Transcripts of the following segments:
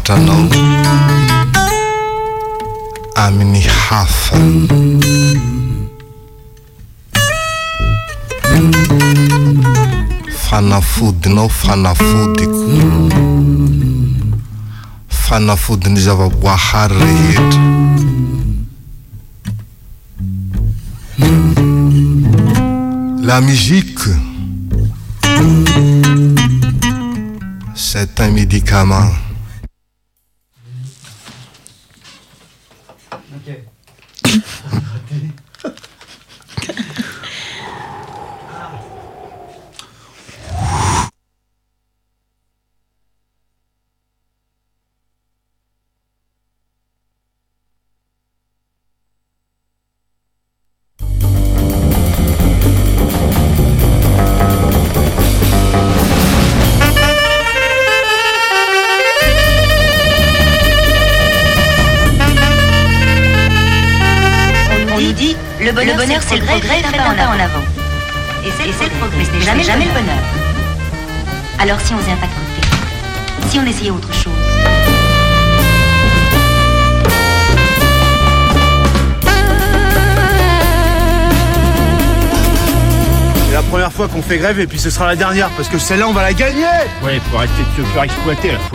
hitanao amin'ny hafa fanafodinao fanafodiko fanafodiny zavaboahary rehetra la musique c'est un médicament. Okay. Le bonheur, c'est le progrès fait un pas en avant. Et c'est le progrès, ce n'est jamais le bonheur. Alors si on faisait un pas de côté, si on essayait autre chose. C'est la première fois qu'on fait grève et puis ce sera la dernière parce que celle-là on va la gagner. Ouais, faut arrêter de se faire exploiter là.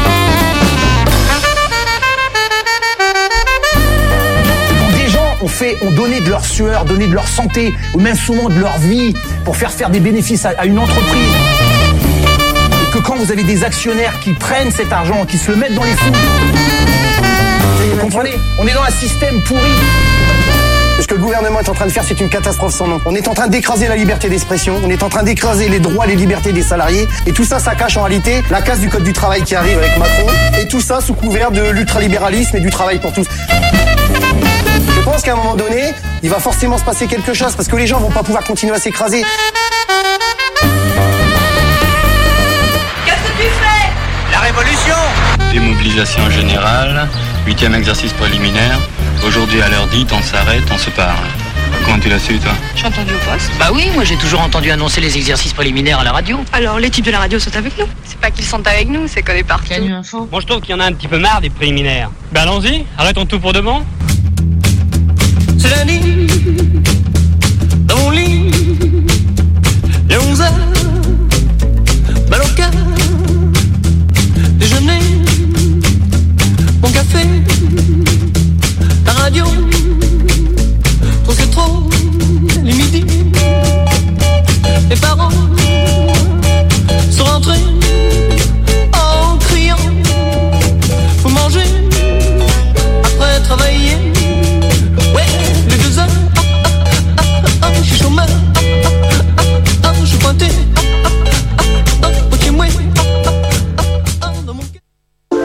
ont donné de leur sueur, donné de leur santé, ou même souvent de leur vie, pour faire des bénéfices à une entreprise. Et que quand vous avez des actionnaires qui prennent cet argent, qui se le mettent dans les fous, vous comprenez ? On est dans un système pourri. Ce que le gouvernement est en train de faire, c'est une catastrophe sans nom. On est en train d'écraser la liberté d'expression, on est en train d'écraser les droits, les libertés des salariés, et tout ça, ça cache en réalité la casse du code du travail qui arrive avec Macron, et tout ça sous couvert de l'ultralibéralisme et du travail pour tous. Je pense qu'à un moment donné, il va forcément se passer quelque chose, parce que les gens vont pas pouvoir continuer à s'écraser. Qu'est-ce que tu fais ? La révolution ! Démobilisation générale, 8e exercice préliminaire. Aujourd'hui à l'heure dite, on s'arrête, on se parle. Comment tu l'as su, toi ? J'ai entendu au poste. Bah oui, moi j'ai toujours entendu annoncer les exercices préliminaires à la radio. Alors les types de la radio sont avec nous. C'est pas qu'ils sont avec nous, c'est qu'on est partout. Canu Info. Moi je trouve qu'il y en a un petit peu marre des préliminaires. Ben allons-y, arrêtons tout pour demain. C'est lundi, dans mon lit, les 11h, balle au cœur, déjeuner, mon café, la radio, trop c'est trop, les midis, les parents sont rentrés en criant, faut manger après travailler. Ouais, les 2 heures, je suis chômeur, je suis pointé, ok, moi, dans mon cœur.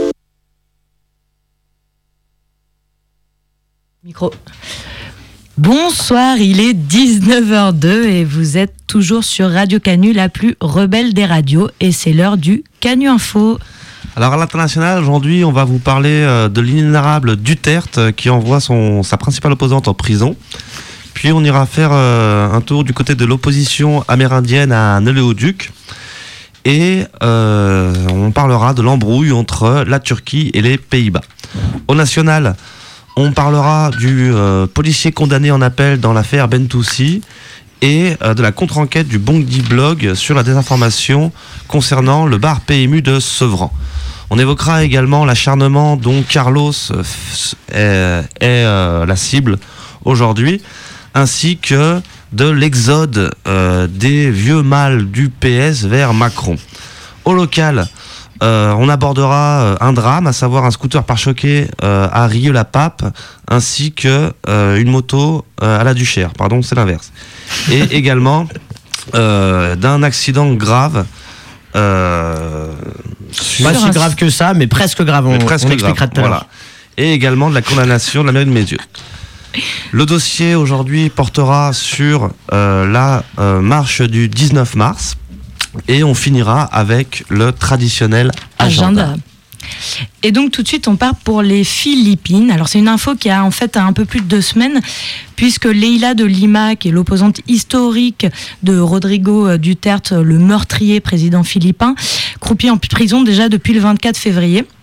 Micro. Bonsoir, il est 19h02 et vous êtes toujours sur Radio Canu, la plus rebelle des radios, et c'est l'heure du Canu Info. Alors à l'international, aujourd'hui, on va vous parler de l'inénarrable Duterte qui envoie sa principale opposante en prison. Puis on ira faire un tour du côté de l'opposition amérindienne à Neleauduc. Et on parlera de l'embrouille entre la Turquie et les Pays-Bas. Au national, on parlera du policier condamné en appel dans l'affaire Bentoussi et de la contre-enquête du Bondi Blog sur la désinformation concernant le bar PMU de Sevran. On évoquera également l'acharnement dont Carlos est la cible aujourd'hui, ainsi que de l'exode des vieux mâles du PS vers Macron. Au local, on abordera un drame, à savoir un scooter pare-choqué à Rieux-la-Pape, ainsi que une moto à la Duchère. Pardon, c'est l'inverse. Et également d'un accident grave. Pas si grave que ça, mais presque grave. On expliquera tout à l'heure. Voilà. Et également de la condamnation de la mairie de Mézieux. Le dossier aujourd'hui portera sur la marche du 19 mars et on finira avec le traditionnel agenda. Et donc tout de suite on part pour les Philippines. Alors c'est une info qui a en fait un peu plus de 2 semaines, puisque Leila de Lima, qui est l'opposante historique de Rodrigo Duterte, le meurtrier président philippin, croupit en prison déjà depuis le 24 février.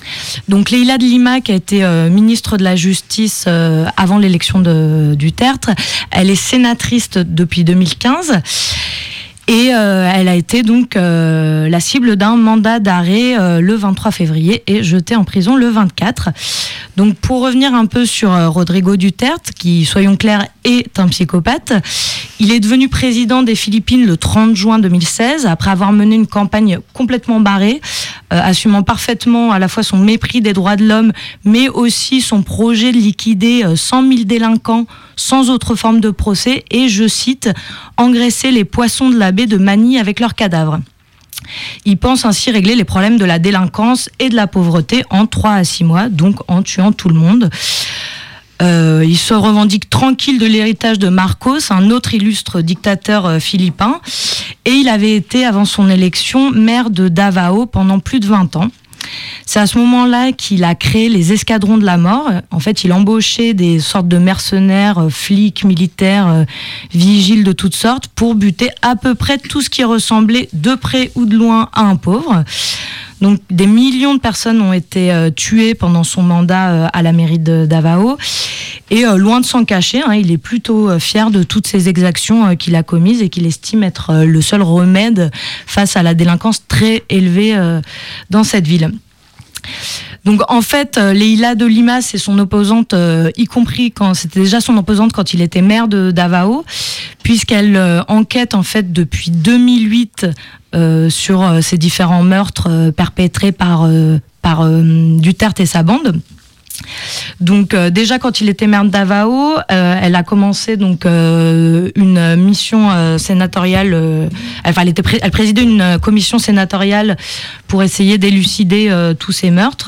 Donc Leïla de Lima, qui a été ministre de la Justice avant l'élection de Duterte, elle est sénatrice depuis 2015. Et elle a été donc la cible d'un mandat d'arrêt le 23 février et jetée en prison le 24. Donc pour revenir un peu sur Rodrigo Duterte, qui, soyons clairs, est un psychopathe, il est devenu président des Philippines le 30 juin 2016, après avoir mené une campagne complètement barrée, assumant parfaitement à la fois son mépris des droits de l'homme, mais aussi son projet de liquider 100 000 délinquants sans autre forme de procès et, je cite, engraisser les poissons de la baie de Manille avec leurs cadavres. Il pense ainsi régler les problèmes de la délinquance et de la pauvreté en 3 à 6 mois, donc en tuant tout le monde. Il se revendique tranquille de l'héritage de Marcos, un autre illustre dictateur philippin, et il avait été, avant son élection, maire de Davao pendant plus de 20 ans. C'est à ce moment-là qu'il a créé les escadrons de la mort. En fait, il embauchait des sortes de mercenaires, flics, militaires, vigiles de toutes sortes pour buter à peu près tout ce qui ressemblait de près ou de loin à un pauvre. Donc des millions de personnes ont été tuées pendant son mandat à la mairie de Davao. Et loin de s'en cacher, il est plutôt fier de toutes ces exactions qu'il a commises et qu'il estime être le seul remède face à la délinquance très élevée dans cette ville. Donc en fait, Leïla de Lima, c'est son opposante, y compris quand c'était déjà son opposante quand il était maire de Davao, puisqu'elle enquête en fait depuis 2008 sur ces différents meurtres perpétrés par Duterte et sa bande. Donc déjà quand il était maire de Davao, elle a commencé donc une mission sénatoriale. Elle présidait une commission sénatoriale pour essayer d'élucider tous ces meurtres.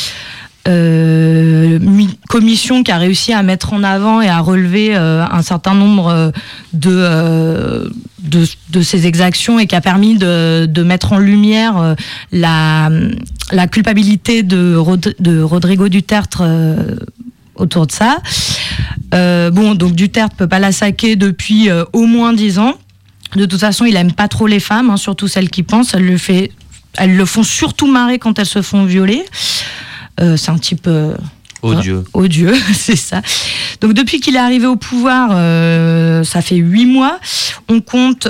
Commission qui a réussi à mettre en avant et à relever un certain nombre de ces exactions et qui a permis de mettre en lumière la culpabilité de Rodrigo Duterte autour de ça. Donc Duterte peut pas la saquer depuis au moins 10 ans. De toute façon, il aime pas trop les femmes, surtout celles qui pensent. Elles le font surtout marrer quand elles se font violer. C'est un type odieux, c'est ça. Donc depuis qu'il est arrivé au pouvoir, ça fait 8 mois, on compte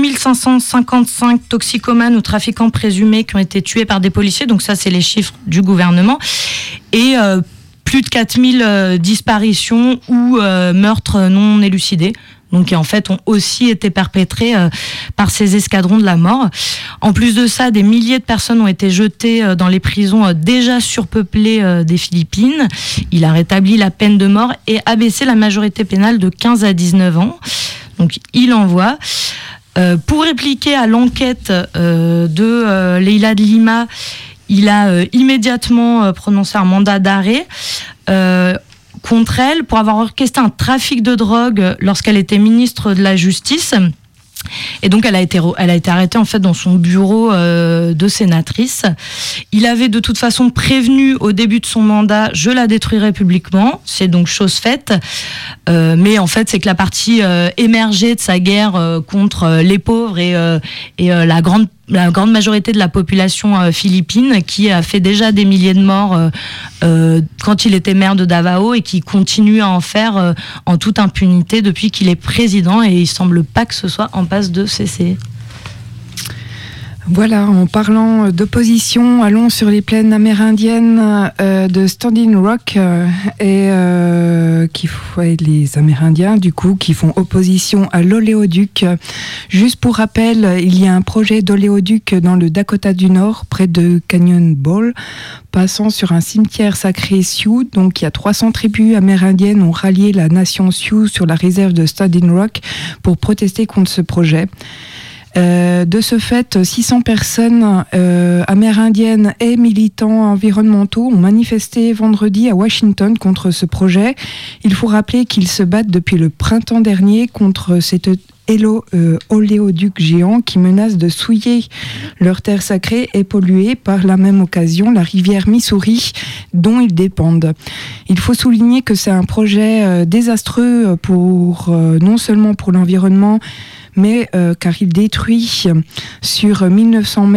2555 toxicomanes ou trafiquants présumés qui ont été tués par des policiers, donc ça c'est les chiffres du gouvernement, et plus de 4000 disparitions ou meurtres non élucidés. Donc qui en fait ont aussi été perpétrés par ces escadrons de la mort. En plus de ça, des milliers de personnes ont été jetées dans les prisons déjà surpeuplées des Philippines. Il a rétabli la peine de mort et abaissé la majorité pénale de 15 à 19 ans. Donc il envoie. Pour répliquer à l'enquête de Leïla de Lima, il a immédiatement prononcé un mandat d'arrêt contre elle pour avoir orchestré un trafic de drogue lorsqu'elle était ministre de la Justice. Et donc elle a été arrêtée en fait dans son bureau de sénatrice. Il avait de toute façon prévenu au début de son mandat, je la détruirai publiquement. C'est donc chose faite. Mais en fait c'est que la partie émergée de sa guerre contre les pauvres et la grande majorité de la population philippine, qui a fait déjà des milliers de morts quand il était maire de Davao et qui continue à en faire en toute impunité depuis qu'il est président, et il semble pas que ce soit en passe de cesser. Voilà, en parlant d'opposition, allons sur les plaines amérindiennes de Standing Rock et les Amérindiens du coup qui font opposition à l'oléoduc. Juste pour rappel, il y a un projet d'oléoduc dans le Dakota du Nord, près de Canyon Ball, passant sur un cimetière sacré Sioux. Donc il y a 300 tribus amérindiennes ont rallié la nation Sioux sur la réserve de Standing Rock pour protester contre ce projet. De ce fait, 600 personnes amérindiennes et militants environnementaux ont manifesté vendredi à Washington contre ce projet. Il faut rappeler qu'ils se battent depuis le printemps dernier contre cet oléoduc géant qui menace de souiller leurs terres sacrées et polluer par la même occasion la rivière Missouri dont ils dépendent. Il faut souligner que c'est un projet désastreux non seulement pour l'environnement, mais car il détruit sur 1900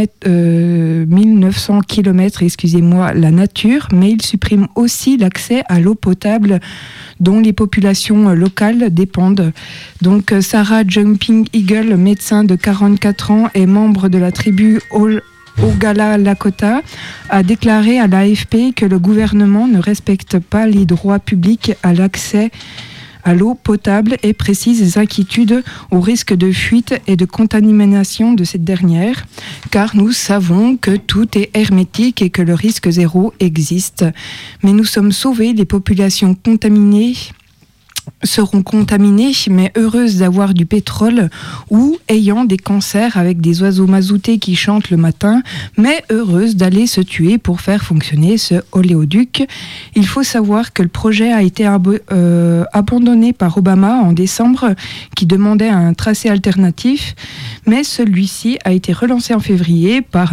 km, la nature, mais il supprime aussi l'accès à l'eau potable dont les populations locales dépendent. Donc Sarah Jumping Eagle, médecin de 44 ans et membre de la tribu Oglala Lakota, a déclaré à l'AFP que le gouvernement ne respecte pas les droits publics à l'accès à l'eau potable et précise les inquiétudes au risque de fuite et de contamination de cette dernière, car nous savons que tout est hermétique et que le risque zéro existe. Mais nous sommes sauvés, les populations contaminées seront contaminées, mais heureuses d'avoir du pétrole ou ayant des cancers avec des oiseaux mazoutés qui chantent le matin, mais heureuses d'aller se tuer pour faire fonctionner ce oléoduc. Il faut savoir que le projet a été abandonné par Obama en décembre, qui demandait un tracé alternatif, mais celui-ci a été relancé en février par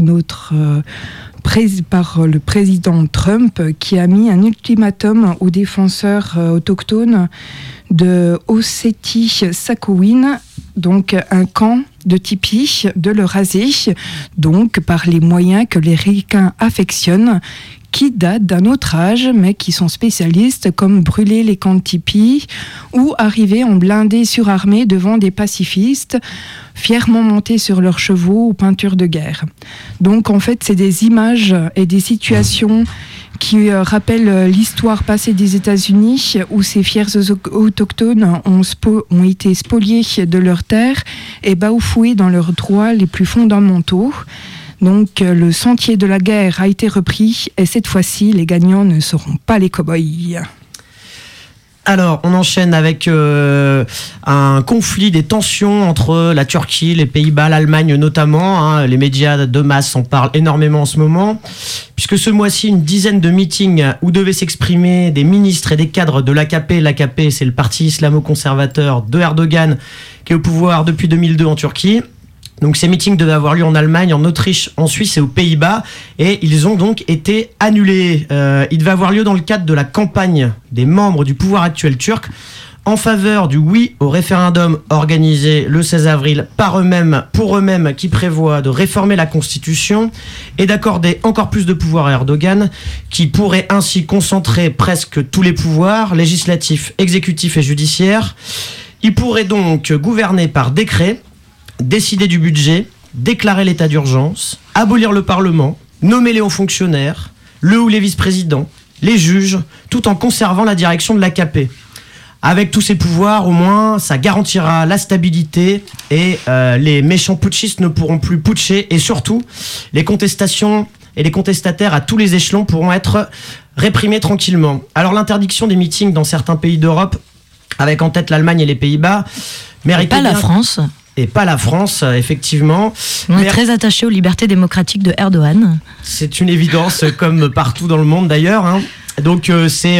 le président Trump, qui a mis un ultimatum aux défenseurs autochtones de Ossétie-Sakowin, donc un camp de tipis, de le raser, donc par les moyens que les Ricains affectionnent, qui datent d'un autre âge, mais qui sont spécialistes, comme brûler les camps de tipis ou arriver en blindés surarmés devant des pacifistes, fièrement montés sur leurs chevaux ou peintures de guerre. Donc en fait, c'est des images et des situations qui rappellent l'histoire passée des États-Unis, où ces fiers autochtones ont été spoliés de leurs terres et bafoués dans leurs droits les plus fondamentaux. Donc le sentier de la guerre a été repris et cette fois-ci, les gagnants ne seront pas les cow-boys. Alors, on enchaîne avec un conflit, des tensions entre la Turquie, les Pays-Bas, l'Allemagne notamment. Les médias de masse en parlent énormément en ce moment, puisque ce mois-ci, une dizaine de meetings où devaient s'exprimer des ministres et des cadres de l'AKP. L'AKP, c'est le parti islamo-conservateur de Erdogan, qui est au pouvoir depuis 2002 en Turquie. Donc ces meetings devaient avoir lieu en Allemagne, en Autriche, en Suisse et aux Pays-Bas, et ils ont donc été annulés. Ils devaient avoir lieu dans le cadre de la campagne des membres du pouvoir actuel turc en faveur du oui au référendum organisé le 16 avril par eux-mêmes, pour eux-mêmes, qui prévoit de réformer la Constitution et d'accorder encore plus de pouvoir à Erdogan, qui pourrait ainsi concentrer presque tous les pouvoirs, législatifs, exécutifs et judiciaires. Il pourrait donc gouverner par décret, décider du budget, déclarer l'état d'urgence, abolir le Parlement, nommer les hauts fonctionnaires, le ou les vice-présidents, les juges, tout en conservant la direction de l'AKP. Avec tous ces pouvoirs, au moins, ça garantira la stabilité et les méchants putschistes ne pourront plus putcher, et surtout, les contestations et les contestataires à tous les échelons pourront être réprimés tranquillement. Alors l'interdiction des meetings dans certains pays d'Europe, avec en tête l'Allemagne et les Pays-Bas, méritait pas la France. Et pas la France, effectivement. On est très attaché aux libertés démocratiques de Erdogan. C'est une évidence, comme partout dans le monde d'ailleurs. Donc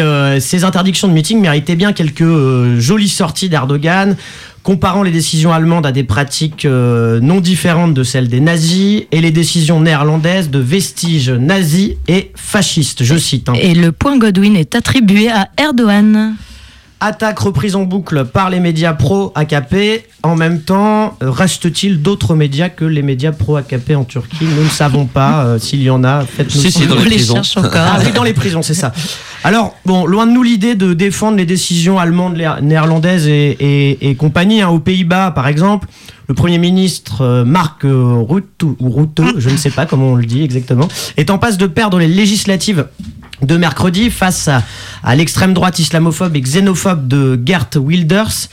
ces interdictions de meeting méritaient bien quelques jolies sorties d'Erdogan, comparant les décisions allemandes à des pratiques non différentes de celles des nazis, et les décisions néerlandaises de vestiges nazis et fascistes, je cite. Et le point Godwin est attribué à Erdogan. Attaque reprise en boucle par les médias pro-AKP. En même temps, reste-t-il d'autres médias que les médias pro-AKP en Turquie ? Nous ne savons pas s'il y en a. Faites-nous dans les prisons. Ah oui, dans les prisons, c'est ça. Alors, bon, loin de nous l'idée de défendre les décisions allemandes, néerlandaises et compagnie. Aux Pays-Bas, par exemple, le Premier ministre Mark Rutte, je ne sais pas comment on le dit exactement, est en passe de perdre les législatives de mercredi face à l'extrême droite islamophobe et xénophobe de Geert Wilders.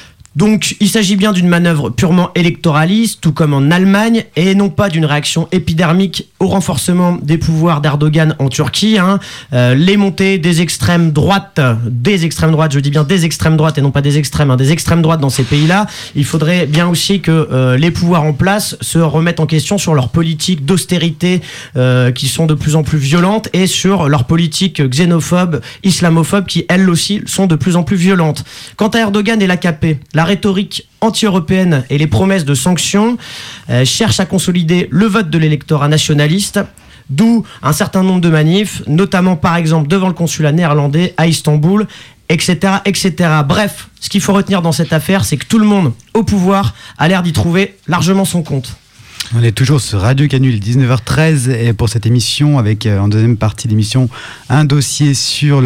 Donc il s'agit bien d'une manœuvre purement électoraliste, tout comme en Allemagne, et non pas d'une réaction épidermique au renforcement des pouvoirs d'Erdogan en Turquie. Les montées des extrêmes droites, je dis bien des extrêmes droites et non pas des extrêmes, des extrêmes droites dans ces pays-là. Il faudrait bien aussi que les pouvoirs en place se remettent en question sur leurs politiques d'austérité qui sont de plus en plus violentes, et sur leurs politiques xénophobes, islamophobes, qui elles aussi sont de plus en plus violentes. Quant à Erdogan et l'AKP, la rhétorique anti-européenne et les promesses de sanctions cherchent à consolider le vote de l'électorat nationaliste, d'où un certain nombre de manifs, notamment par exemple devant le consulat néerlandais à Istanbul etc., etc. Bref, ce qu'il faut retenir dans cette affaire, c'est que tout le monde au pouvoir a l'air d'y trouver largement son compte. On est toujours sur Radio Canu, 19h13, et pour cette émission, avec en deuxième partie d'émission, un dossier sur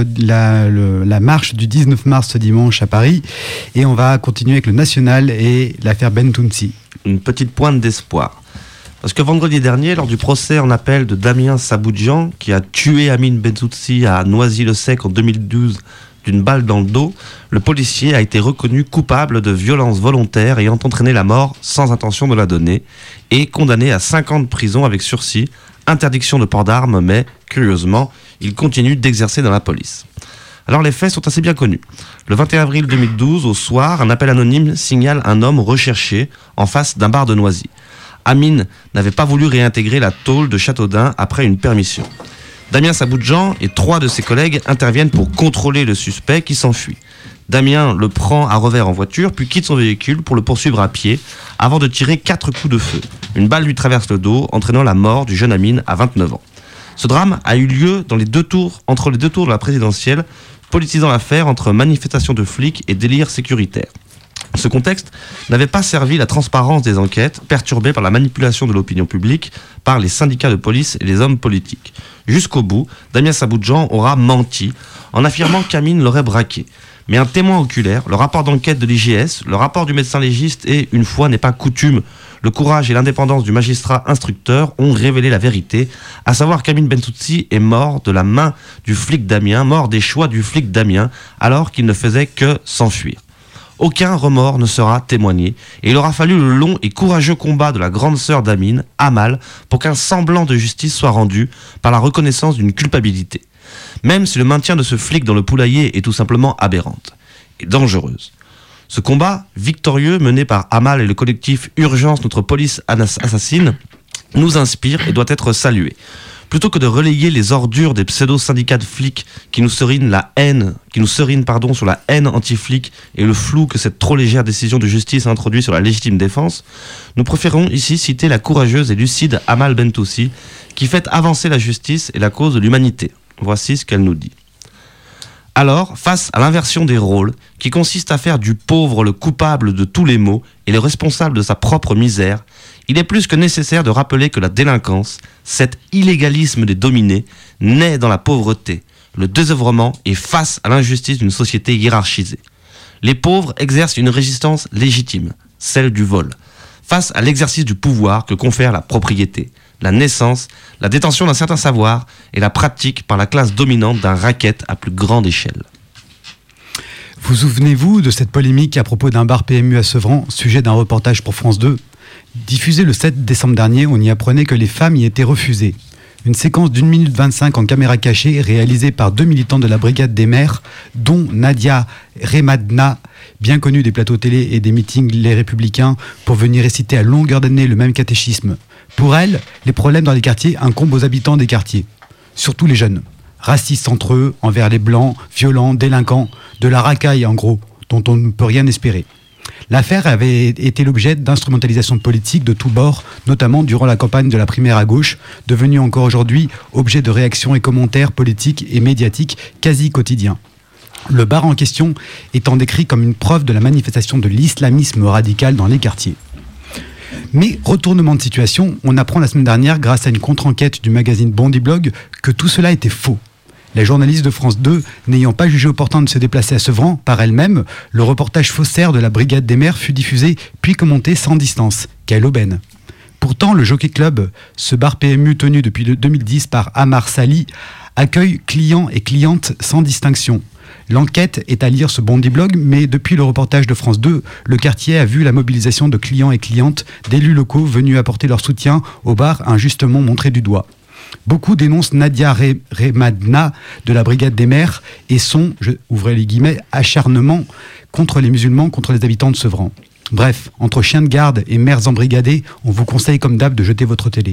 la marche du 19 mars ce dimanche à Paris. Et on va continuer avec le national et l'affaire Bentounsi. Une petite pointe d'espoir. Parce que vendredi dernier, lors du procès en appel de Damien Saboudjian, qui a tué Amine Bentounsi à Noisy-le-Sec en 2012 d'une balle dans le dos, le policier a été reconnu coupable de violences volontaires ayant entraîné la mort sans intention de la donner et condamné à 5 ans de prison avec sursis, interdiction de port d'armes, mais, curieusement, il continue d'exercer dans la police. Alors les faits sont assez bien connus. Le 21 avril 2012, au soir, un appel anonyme signale un homme recherché en face d'un bar de Noisy. Amine n'avait pas voulu réintégrer la tôle de Châteaudun après une permission. Damien Saboudjian et 3 de ses collègues interviennent pour contrôler le suspect qui s'enfuit. Damien le prend à revers en voiture, puis quitte son véhicule pour le poursuivre à pied, avant de tirer 4 coups de feu. Une balle lui traverse le dos, entraînant la mort du jeune Amine à 29 ans. Ce drame a eu lieu entre les deux tours de la présidentielle, politisant l'affaire entre manifestation de flics et délire sécuritaire. Ce contexte n'avait pas servi la transparence des enquêtes, perturbée par la manipulation de l'opinion publique par les syndicats de police et les hommes politiques. Jusqu'au bout, Damien Saboudjian aura menti en affirmant qu'Amine l'aurait braqué. Mais un témoin oculaire, le rapport d'enquête de l'IGS, le rapport du médecin légiste et, une fois n'est pas coutume, le courage et l'indépendance du magistrat instructeur ont révélé la vérité, à savoir qu'Amine Bentounsi est mort de la main du flic Damien, mort des choix du flic Damien, alors qu'il ne faisait que s'enfuir. Aucun remords ne sera témoigné, et il aura fallu le long et courageux combat de la grande sœur d'Amine, Amal, pour qu'un semblant de justice soit rendu par la reconnaissance d'une culpabilité. Même si le maintien de ce flic dans le poulailler est tout simplement aberrante et dangereuse. Ce combat victorieux mené par Amal et le collectif Urgence Notre Police Assassine nous inspire et doit être salué. Plutôt que de relayer les ordures des pseudo-syndicats de flics qui nous serinent sur la haine anti-flic et le flou que cette trop légère décision de justice a introduit sur la légitime défense, nous préférons ici citer la courageuse et lucide Amal Bentounsi qui fait avancer la justice et la cause de l'humanité. Voici ce qu'elle nous dit. Alors, face à l'inversion des rôles, qui consiste à faire du pauvre le coupable de tous les maux et le responsable de sa propre misère, il est plus que nécessaire de rappeler que la délinquance, cet illégalisme des dominés, naît dans la pauvreté, le désœuvrement et face à l'injustice d'une société hiérarchisée. Les pauvres exercent une résistance légitime, celle du vol, face à l'exercice du pouvoir que confère la propriété, la naissance, la détention d'un certain savoir et la pratique par la classe dominante d'un racket à plus grande échelle. Vous souvenez-vous de cette polémique à propos d'un bar PMU à Sevran, sujet d'un reportage pour France 2 ? Diffusé le 7 décembre dernier, on y apprenait que les femmes y étaient refusées. Une séquence d'1 minute 25 en caméra cachée, réalisée par 2 militants de la Brigade des Mères, dont Nadia Remadna, bien connue des plateaux télé et des meetings Les Républicains, pour venir réciter à longueur d'année le même catéchisme. Pour elle, les problèmes dans les quartiers incombent aux habitants des quartiers, surtout les jeunes. Racistes entre eux, envers les blancs, violents, délinquants, de la racaille en gros, dont on ne peut rien espérer. L'affaire avait été l'objet d'instrumentalisation politique de tous bords, notamment durant la campagne de la primaire à gauche, devenue encore aujourd'hui objet de réactions et commentaires politiques et médiatiques quasi quotidiens. Le bar en question étant décrit comme une preuve de la manifestation de l'islamisme radical dans les quartiers. Mais retournement de situation, on apprend la semaine dernière, grâce à une contre-enquête du magazine Bondi Blog, que tout cela était faux. Les journalistes de France 2 n'ayant pas jugé opportun de se déplacer à Sevran par elle-même, le reportage faussaire de la Brigade des Mères fut diffusé puis commenté sans distance. Quelle aubaine! Pourtant, le Jockey Club, ce bar PMU tenu depuis 2010 par Amar Sali, accueille clients et clientes sans distinction. L'enquête est à lire sur Bondi Blog, mais depuis le reportage de France 2, le quartier a vu la mobilisation de clients et clientes, d'élus locaux venus apporter leur soutien au bar injustement montré du doigt. Beaucoup dénoncent Nadia Remadna de la Brigade des Mères et son, ouvrez les guillemets, acharnement contre les musulmans, contre les habitants de Sevran. Bref, entre chiens de garde et mères embrigadées, on vous conseille comme d'hab de jeter votre télé.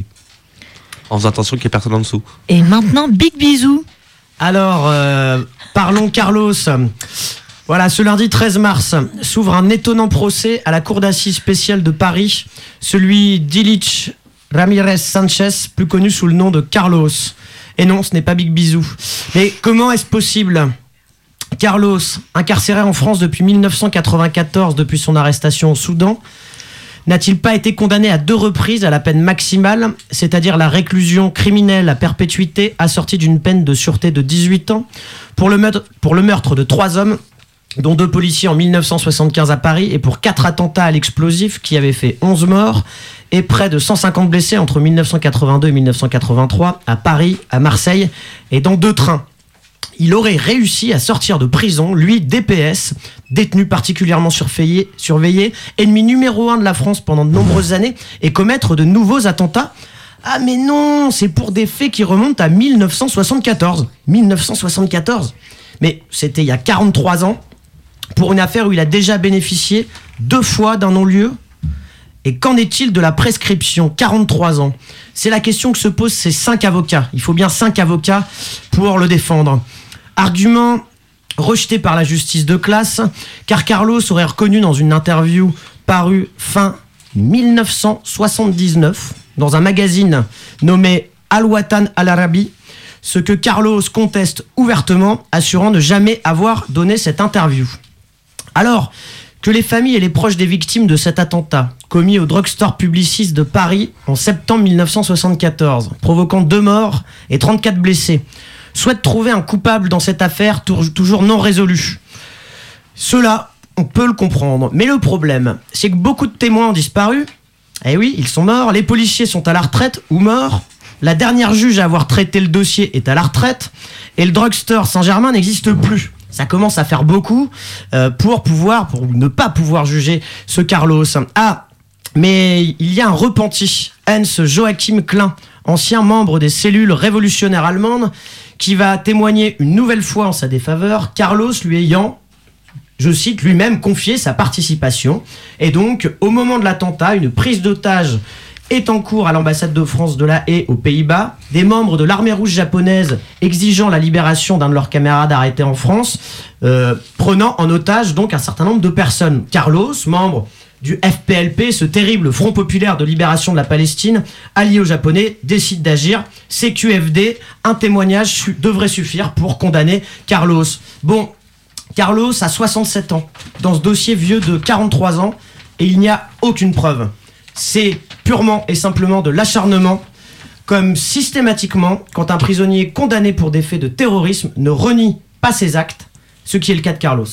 En faisant attention qu'il n'y ait personne en dessous. Et maintenant, big bisous. Alors, parlons Carlos. Voilà, ce lundi 13 mars s'ouvre un étonnant procès à la cour d'assises spéciale de Paris, celui d'Illich Ramirez Sanchez, plus connu sous le nom de Carlos. Et non, ce n'est pas Big Bisou. Mais comment est-ce possible Carlos, incarcéré en France depuis 1994, depuis son arrestation au Soudan, n'a-t-il pas été condamné à 2 reprises à la peine maximale, c'est-à-dire la réclusion criminelle à perpétuité assortie d'une peine de sûreté de 18 ans pour le meurtre de 3 hommes, dont 2 policiers en 1975 à Paris, et pour 4 attentats à l'explosif qui avaient fait 11 morts et près de 150 blessés entre 1982 et 1983 à Paris, à Marseille et dans 2 trains. Il aurait réussi à sortir de prison, lui, DPS, détenu particulièrement surveillé, ennemi numéro 1 de la France pendant de nombreuses années, et commettre de nouveaux attentats. Ah mais non, c'est pour des faits qui remontent à 1974. 1974 ? Mais c'était il y a 43 ans, pour une affaire où il a déjà bénéficié 2 fois d'un non-lieu. Et qu'en est-il de la prescription ? 43 ans. C'est la question que se posent ces 5 avocats. Il faut bien 5 avocats pour le défendre. Argument rejeté par la justice de classe, car Carlos aurait reconnu dans une interview parue fin 1979 dans un magazine nommé Al-Watan Al-Arabi, ce que Carlos conteste ouvertement, assurant ne jamais avoir donné cette interview. Alors que les familles et les proches des victimes de cet attentat, commis au drugstore Publicis de Paris en septembre 1974, provoquant 2 morts et 34 blessés, souhaitent trouver un coupable dans cette affaire toujours non résolue. Cela, on peut le comprendre. Mais le problème, c'est que beaucoup de témoins ont disparu. Eh oui, ils sont morts. Les policiers sont à la retraite ou morts. La dernière juge à avoir traité le dossier est à la retraite. Et le drugstore Saint-Germain n'existe plus. Ça commence à faire beaucoup pour ne pas pouvoir juger ce Carlos. Ah, mais il y a un repenti. Hans Joachim Klein, ancien membre des cellules révolutionnaires allemandes, qui va témoigner une nouvelle fois en sa défaveur, Carlos lui ayant, je cite, lui-même confié sa participation. Et donc, au moment de l'attentat, une prise d'otage est en cours à l'ambassade de France de La Haye aux Pays-Bas. Des membres de l'armée rouge japonaise exigeant la libération d'un de leurs camarades arrêtés en France, prenant en otage donc un certain nombre de personnes. Carlos, membre du FPLP, ce terrible Front populaire de libération de la Palestine, allié aux Japonais, décide d'agir. CQFD, un témoignage devrait suffire pour condamner Carlos. Bon, Carlos a 67 ans, dans ce dossier vieux de 43 ans, et il n'y a aucune preuve. C'est purement et simplement de l'acharnement, comme systématiquement, quand un prisonnier condamné pour des faits de terrorisme ne renie pas ses actes, ce qui est le cas de Carlos.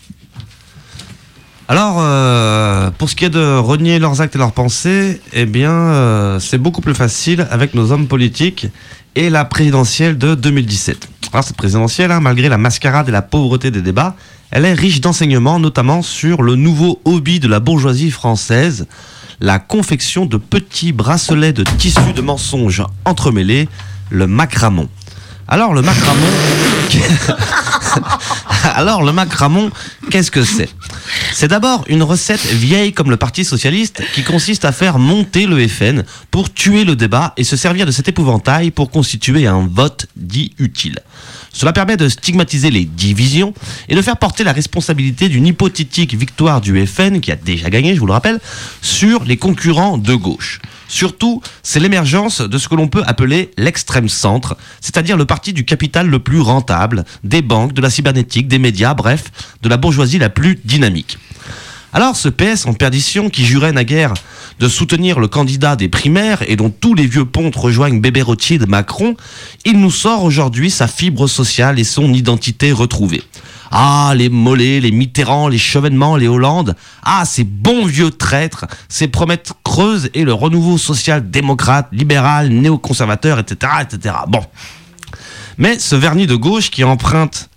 Alors, pour ce qui est de renier leurs actes et leurs pensées, eh bien, c'est beaucoup plus facile avec nos hommes politiques et la présidentielle de 2017. Alors, cette présidentielle, malgré la mascarade et la pauvreté des débats, elle est riche d'enseignements, notamment sur le nouveau hobby de la bourgeoisie française, la confection de petits bracelets de tissus de mensonges entremêlés, le macramon. Alors, le macramon, qu'est-ce que c'est ? C'est d'abord une recette vieille comme le Parti Socialiste qui consiste à faire monter le FN pour tuer le débat et se servir de cet épouvantail pour constituer un vote dit utile. Cela permet de stigmatiser les divisions et de faire porter la responsabilité d'une hypothétique victoire du FN, qui a déjà gagné, je vous le rappelle, sur les concurrents de gauche. Surtout, c'est l'émergence de ce que l'on peut appeler l'extrême centre, c'est-à-dire le parti du capital le plus rentable, des banques, de la cybernétique, des médias, bref, de la bourgeoisie la plus dynamique. Alors ce PS en perdition qui jurait naguère de soutenir le candidat des primaires et dont tous les vieux pontes rejoignent bébé Rothschild Macron, il nous sort aujourd'hui sa fibre sociale et son identité retrouvée. Ah, les Mollet, les Mitterrand, les Chevènement, les Hollande, ah, ces bons vieux traîtres, ces promesses creuses et le renouveau social-démocrate, libéral, néoconservateur, etc., etc. Bon. Mais ce vernis de gauche qu'emprunte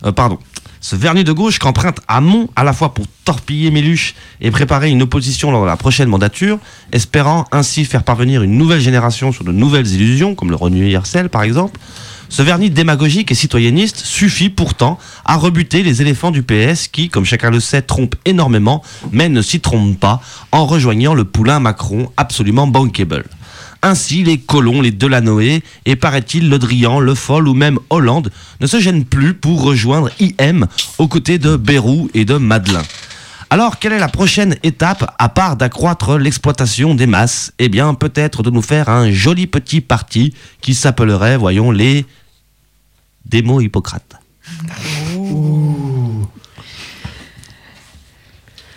Hamon, à la fois pour torpiller Méluche et préparer une opposition lors de la prochaine mandature, espérant ainsi faire parvenir une nouvelle génération sur de nouvelles illusions, comme le revenu universel par exemple, ce vernis démagogique et citoyenniste suffit pourtant à rebuter les éléphants du PS qui, comme chacun le sait, trompent énormément, mais ne s'y trompent pas en rejoignant le poulain Macron absolument bankable. Ainsi, les Colomb, les Delanoë et paraît-il Le Drian, Le Foll ou même Hollande ne se gênent plus pour rejoindre IM aux côtés de Bayrou et de Madelin. Alors, quelle est la prochaine étape à part d'accroître l'exploitation des masses ? Eh bien, peut-être de nous faire un joli petit parti qui s'appellerait, voyons, les Démo-Hippocrates. Ouh.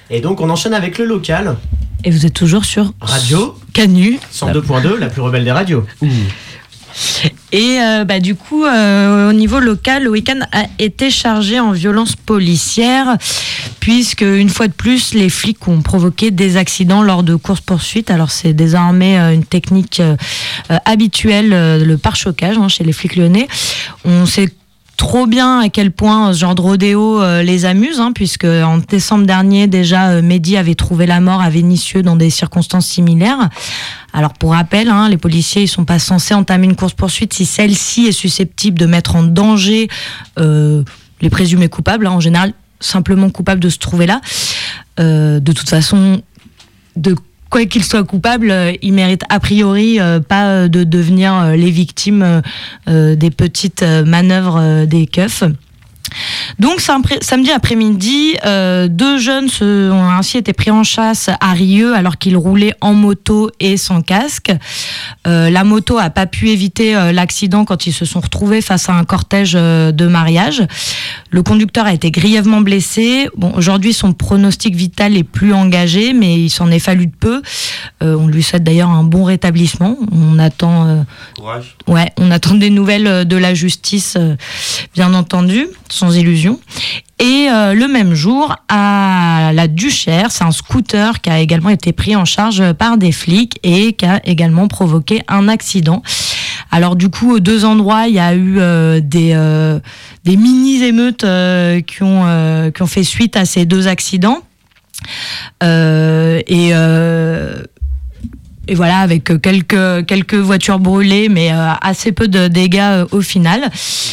Et donc on enchaîne avec le local. Et vous êtes toujours sur Radio Canu 102.2, la plus rebelle des radios. Et du coup, au niveau local, le week-end a été chargé en violence policière, puisque une fois de plus, les flics ont provoqué des accidents lors de courses-poursuites. Alors c'est désormais une technique habituelle, le pare-choquage chez les flics lyonnais. On sait trop bien à quel point ce genre de rodéo les amuse, puisque en décembre dernier déjà Mehdi avait trouvé la mort à Vénissieux dans des circonstances similaires. Alors pour rappel, les policiers ils sont pas censés entamer une course-poursuite si celle-ci est susceptible de mettre en danger les présumés coupables, en général simplement coupables de se trouver là. De toute façon, quoi qu'ils soient coupables, ils méritent a priori pas de devenir les victimes des petites manœuvres des keufs. Donc samedi après-midi, 2 jeunes ont ainsi été pris en chasse à Rieux alors qu'ils roulaient en moto et sans casque. La moto a pas pu éviter l'accident quand ils se sont retrouvés face à un cortège de mariage. Le conducteur a été grièvement blessé. Bon, aujourd'hui, son pronostic vital est plus engagé, mais il s'en est fallu de peu. On lui souhaite d'ailleurs un bon rétablissement. On attend, on attend des nouvelles de la justice, bien entendu, sans illusion. Et le même jour, à la Duchère, c'est un scooter qui a également été pris en charge par des flics et qui a également provoqué un accident. Alors du coup, aux 2 endroits, il y a eu des mini-émeutes qui ont fait suite à ces 2 accidents. Et voilà, avec quelques voitures brûlées, mais assez peu de dégâts au final.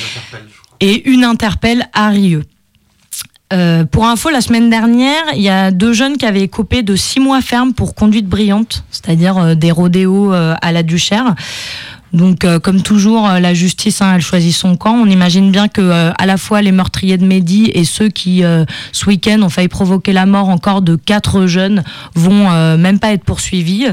Et une interpelle à Rieux. Pour info, la semaine dernière, il y a 2 jeunes qui avaient écopé de 6 mois ferme pour conduite brillante, c'est-à-dire des rodéos à la Duchère. Donc, comme toujours, la justice, elle choisit son camp. On imagine bien que à la fois les meurtriers de Mehdi et ceux qui, ce week-end, ont failli provoquer la mort encore de 4 jeunes vont même pas être poursuivis.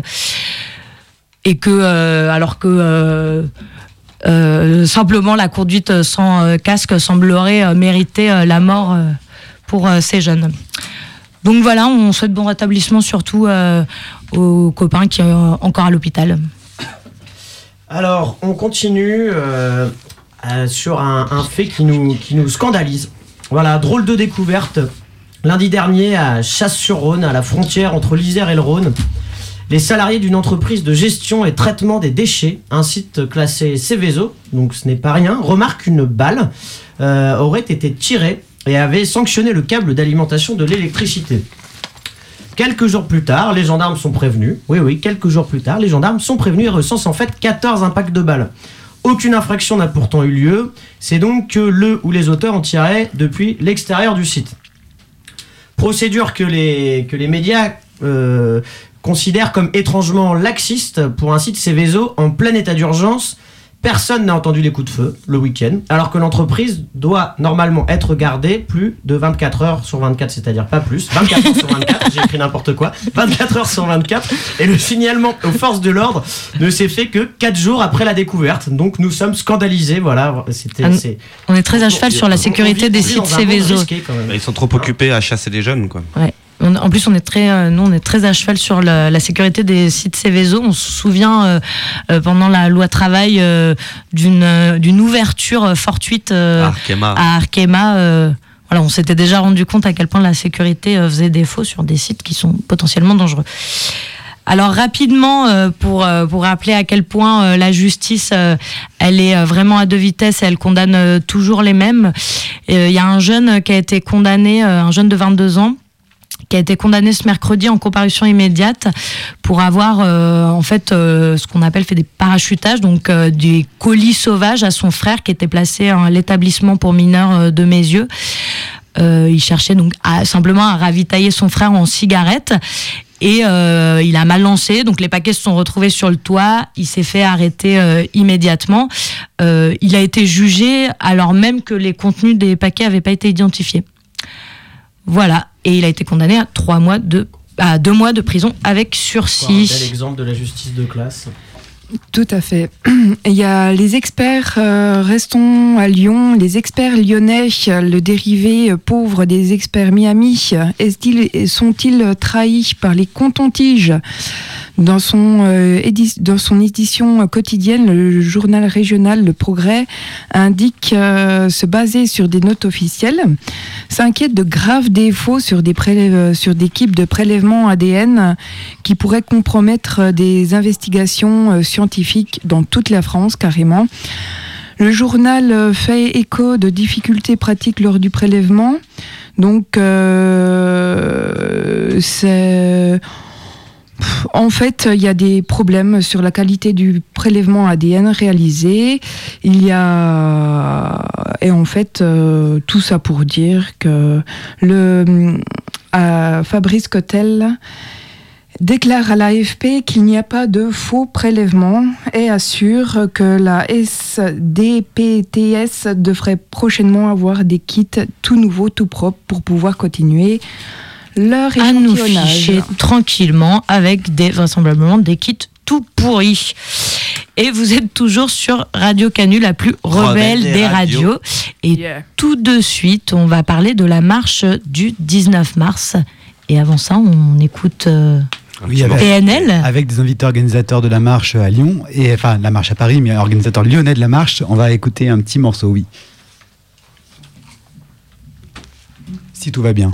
Et que, alors que simplement la conduite sans casque semblerait mériter la mort pour ces jeunes. Donc voilà, on souhaite bon rétablissement surtout aux copains qui sont encore à l'hôpital. Alors, on continue sur un fait qui nous scandalise. Voilà, drôle de découverte. Lundi dernier, à Chasse-sur-Rhône, à la frontière entre l'Isère et le Rhône, les salariés d'une entreprise de gestion et traitement des déchets, un site classé Seveso, donc ce n'est pas rien, remarquent qu'une balle aurait été tirée et avait sanctionné le câble d'alimentation de l'électricité. Quelques jours plus tard, les gendarmes sont prévenus. Oui, quelques jours plus tard, les gendarmes sont prévenus et recensent en fait 14 impacts de balles. Aucune infraction n'a pourtant eu lieu. C'est donc que le ou les auteurs ont tiré depuis l'extérieur du site. Procédure que les médias considèrent comme étrangement laxiste pour un site Seveso en plein état d'urgence. Personne n'a entendu les coups de feu le week-end, alors que l'entreprise doit normalement être gardée plus de 24 heures sur 24, c'est-à-dire pas plus, 24 heures sur 24, j'ai écrit n'importe quoi, 24 heures sur 24, et le signalement aux forces de l'ordre ne s'est fait que 4 jours après la découverte, donc nous sommes scandalisés, voilà. On est très à cheval sur la sécurité des sites Seveso. Ils sont trop occupés à chasser des jeunes, quoi. Ouais. En plus, on est très à cheval sur la sécurité des sites Seveso. On se souvient pendant la loi travail d'une ouverture fortuite à Arkema. Voilà, on s'était déjà rendu compte à quel point la sécurité faisait défaut sur des sites qui sont potentiellement dangereux. Alors rapidement, pour rappeler à quel point la justice, elle est vraiment à 2 vitesses et elle condamne toujours les mêmes. Il y a un jeune qui a été condamné, un jeune de 22 ans, qui a été condamné ce mercredi en comparution immédiate pour avoir ce qu'on appelle fait des parachutages, donc des colis sauvages à son frère qui était placé à l'établissement pour mineurs de Mézieux. Il cherchait donc simplement à ravitailler son frère en cigarettes et il a mal lancé, donc les paquets se sont retrouvés sur le toit, il s'est fait arrêter immédiatement. Il a été jugé alors même que les contenus des paquets n'avaient pas été identifiés. Voilà, et il a été condamné à 2 mois de prison avec sursis. Un bel exemple de la justice de classe. Tout à fait. Il y a les experts, restons à Lyon, les experts lyonnais, le dérivé pauvre des experts Miami, sont-ils trahis par les cotons-tiges ? Dans son édition quotidienne, le journal régional Le Progrès indique se baser sur des notes officielles, s'inquiète de graves défauts sur des kits de prélèvement ADN qui pourraient compromettre des investigations scientifiques dans toute la France carrément. Le journal fait écho de difficultés pratiques lors du prélèvement. Donc en fait, il y a des problèmes sur la qualité du prélèvement ADN réalisé. Et en fait, tout ça pour dire que Fabrice Cotel déclare à l'AFP qu'il n'y a pas de faux prélèvements et assure que la SDPTS devrait prochainement avoir des kits tout nouveaux, tout propres pour pouvoir continuer leur échantillonnage. À nous ficher tranquillement avec vraisemblablement des kits tout pourris. Et vous êtes toujours sur Radio Canu, la plus rebelle des radios. Et tout de suite, on va parler de la marche du 19 mars. Et avant ça, on écoute PNL. Avec des invités organisateurs de la marche à Lyon, enfin la marche à Paris, mais organisateurs lyonnais de la marche, on va écouter un petit morceau, oui. Si tout va bien.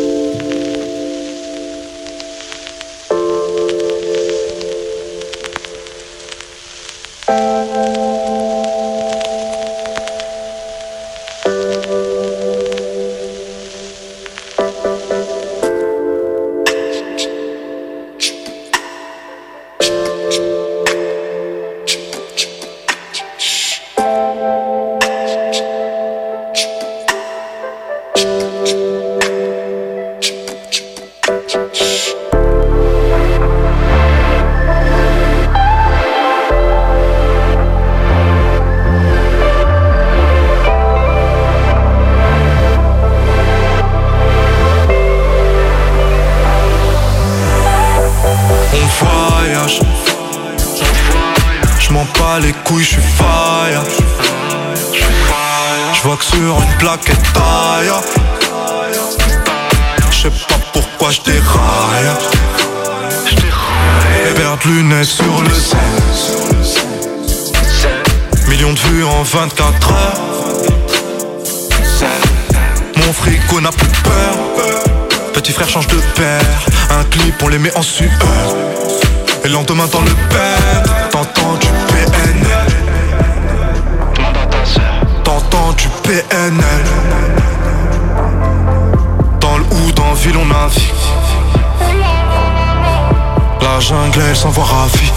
Sur le millions de vues en 24 heures. Mon frigo n'a plus peur. Petit frère change de père. Un clip on les met en sueur. Et le lendemain dans le bed, t'entends du PNL. T'entends du PNL. Dans le hood en ville on navigue. La jungle elle s'envoie ravie.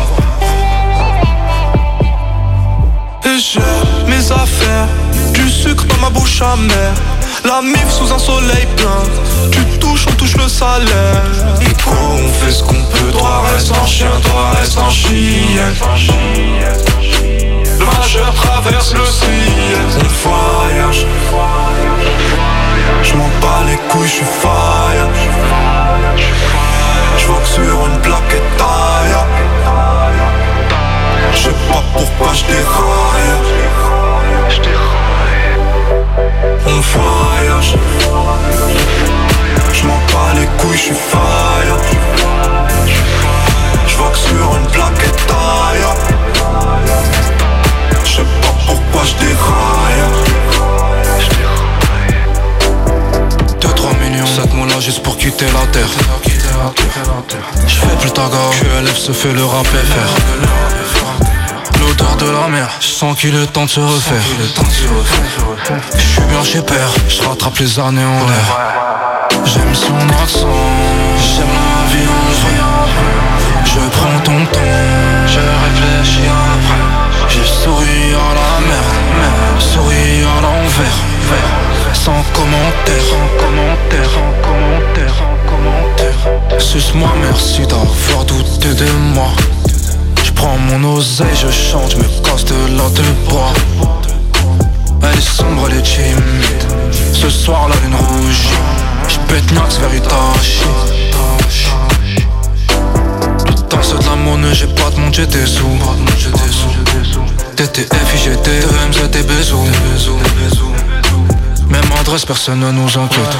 Et j'ai mes affaires, du sucre dans ma bouche amère. La mif sous un soleil plein. Tu touches, on touche le salaire. Nico, on fait ce qu'on peut. Toi reste en chien, toi reste en chien. Le majeur traverse le ciel. On voyage. Je m'en bats les couilles, je suis fire. Je vois que sur une plaquette taille. Je sais pas pourquoi je déraille. On voyage. Je m'en bats les couilles, je suis fire. Je vois que sur une plaquette taille. Je sais pas pourquoi je déraille. 2-3 millions, 7 mois là juste pour quitter la terre. Je fais plus ta gare, QLF se fait le rap FR. L'odeur de la mer, je sens qu'il est temps de se refaire. Je suis bien chez père, je rattrape les années en l'air. J'aime son accent, j'aime la vie en vrai. Je prends ton temps, je réfléchis après. Je souris à la merde, souris à l'envers. Sans commentaire, sans commentaire, sans commentaire, sans commentaire. Suce-moi, merci d'avoir douté de moi. Je prends mon oseille, je chante, je me casse de la de bois. Elle est sombre, elle est timide. Ce soir la lune rouge. Je pète Nax Veritachi. Putain c'est de la monnaie, j'ai pas de montre, j'étais sous. TTF, IGT, TMZ, des bisous. Même adresse, personne ne nous enquête.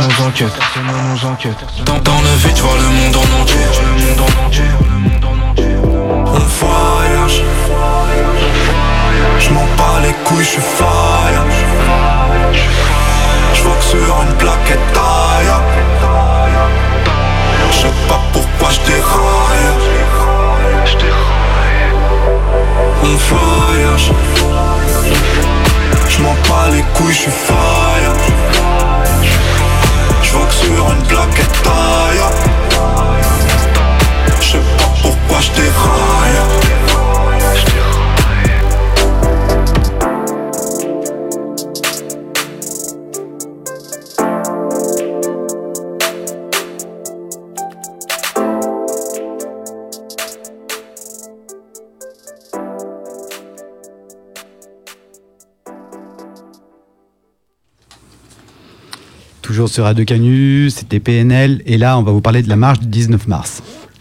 Dans le vide, vois le monde en entier. On voyage. Je m'en bats les couilles, je suis fire. Je vois que sur une plaquette taille. Je sais pas pourquoi je déraille. On voyage. Je m'en bats les couilles, je suis fire. Je vois que sur une plaquette taille. Je sais pas pourquoi je déraille. Toujours sur Radio Canu, c'était PNL, et là on va vous parler de la marche du 19 mars.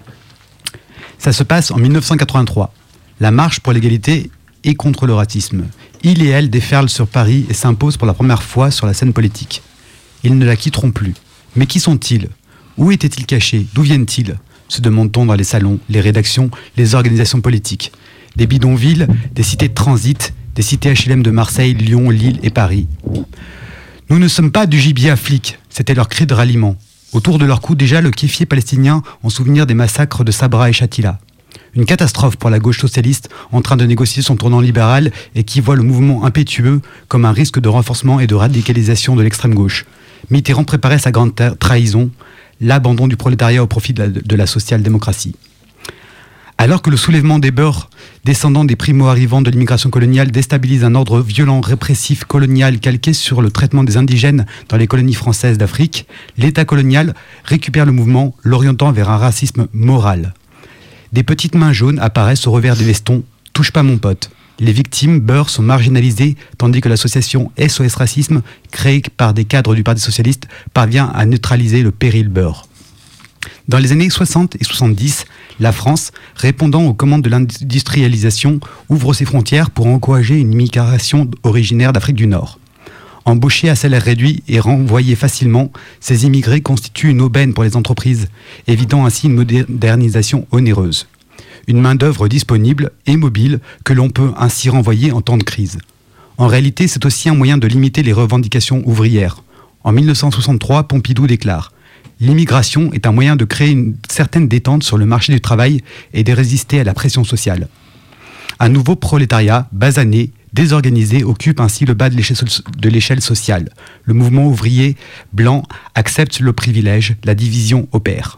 Ça se passe en 1983. La marche pour l'égalité et contre le racisme. Il et elle déferlent sur Paris et s'imposent pour la première fois sur la scène politique. Ils ne la quitteront plus. Mais qui sont-ils ? Où étaient-ils cachés ? D'où viennent-ils ? Se demande-t-on dans les salons, les rédactions, les organisations politiques. Des bidonvilles, des cités de transit, des cités HLM de Marseille, Lyon, Lille et Paris. Nous ne sommes pas du gibier à flics, c'était leur cri de ralliement. Autour de leur cou déjà le kéfier palestinien en souvenir des massacres de Sabra et Shatila. Une catastrophe pour la gauche socialiste en train de négocier son tournant libéral et qui voit le mouvement impétueux comme un risque de renforcement et de radicalisation de l'extrême gauche. Mitterrand préparait sa grande trahison, l'abandon du prolétariat au profit de la social-démocratie. Alors que le soulèvement des beurs, descendant des primo-arrivants de l'immigration coloniale, déstabilise un ordre violent, répressif, colonial, calqué sur le traitement des indigènes dans les colonies françaises d'Afrique, l'État colonial récupère le mouvement, l'orientant vers un racisme moral. Des petites mains jaunes apparaissent au revers des vestons. « Touche pas mon pote ». Les victimes beurs sont marginalisées, tandis que l'association SOS Racisme, créée par des cadres du Parti Socialiste, parvient à neutraliser le péril beurre. Dans les années 60 et 70, la France, répondant aux commandes de l'industrialisation, ouvre ses frontières pour encourager une immigration originaire d'Afrique du Nord. Embauchés à salaire réduit et renvoyés facilement, ces immigrés constituent une aubaine pour les entreprises, évitant ainsi une modernisation onéreuse. Une main-d'œuvre disponible et mobile que l'on peut ainsi renvoyer en temps de crise. En réalité, c'est aussi un moyen de limiter les revendications ouvrières. En 1963, Pompidou déclare « L'immigration est un moyen de créer une certaine détente sur le marché du travail et de résister à la pression sociale. » Un nouveau prolétariat, basané, désorganisé, occupe ainsi le bas de l'échelle sociale. Le mouvement ouvrier blanc accepte le privilège, la division opère.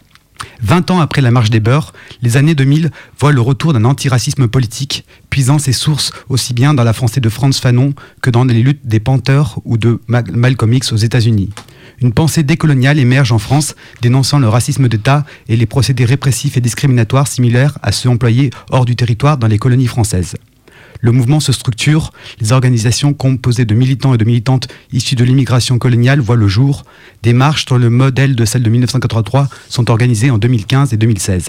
20 ans après la marche des beurs, les années 2000 voient le retour d'un antiracisme politique, puisant ses sources aussi bien dans la pensée de Frantz Fanon que dans les luttes des Panthers ou de Malcolm X aux États-Unis. Une pensée décoloniale émerge en France, dénonçant le racisme d'État et les procédés répressifs et discriminatoires similaires à ceux employés hors du territoire dans les colonies françaises. Le mouvement se structure, les organisations composées de militants et de militantes issus de l'immigration coloniale voient le jour. Des marches sur le modèle de celle de 1983 sont organisées en 2015 et 2016.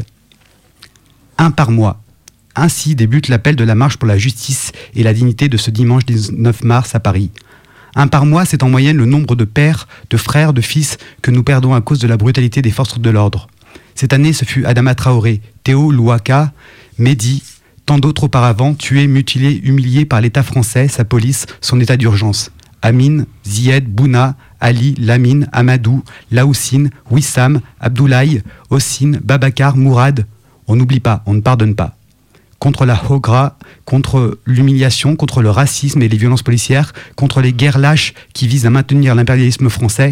Un par mois. Ainsi débute l'appel de la marche pour la justice et la dignité de ce dimanche 19 mars à Paris. Un par mois, c'est en moyenne le nombre de pères, de frères, de fils que nous perdons à cause de la brutalité des forces de l'ordre. Cette année, ce fut Adama Traoré, Théo Louaka, Mehdi, tant d'autres auparavant, tués, mutilés, humiliés par l'État français, sa police, son état d'urgence. Amin, Zied, Bouna, Ali, Lamine, Amadou, Laoussine, Wissam, Abdoulaye, Ossine, Babacar, Mourad. On n'oublie pas, on ne pardonne pas. Contre la Hogra, contre l'humiliation, contre le racisme et les violences policières, contre les guerres lâches qui visent à maintenir l'impérialisme français,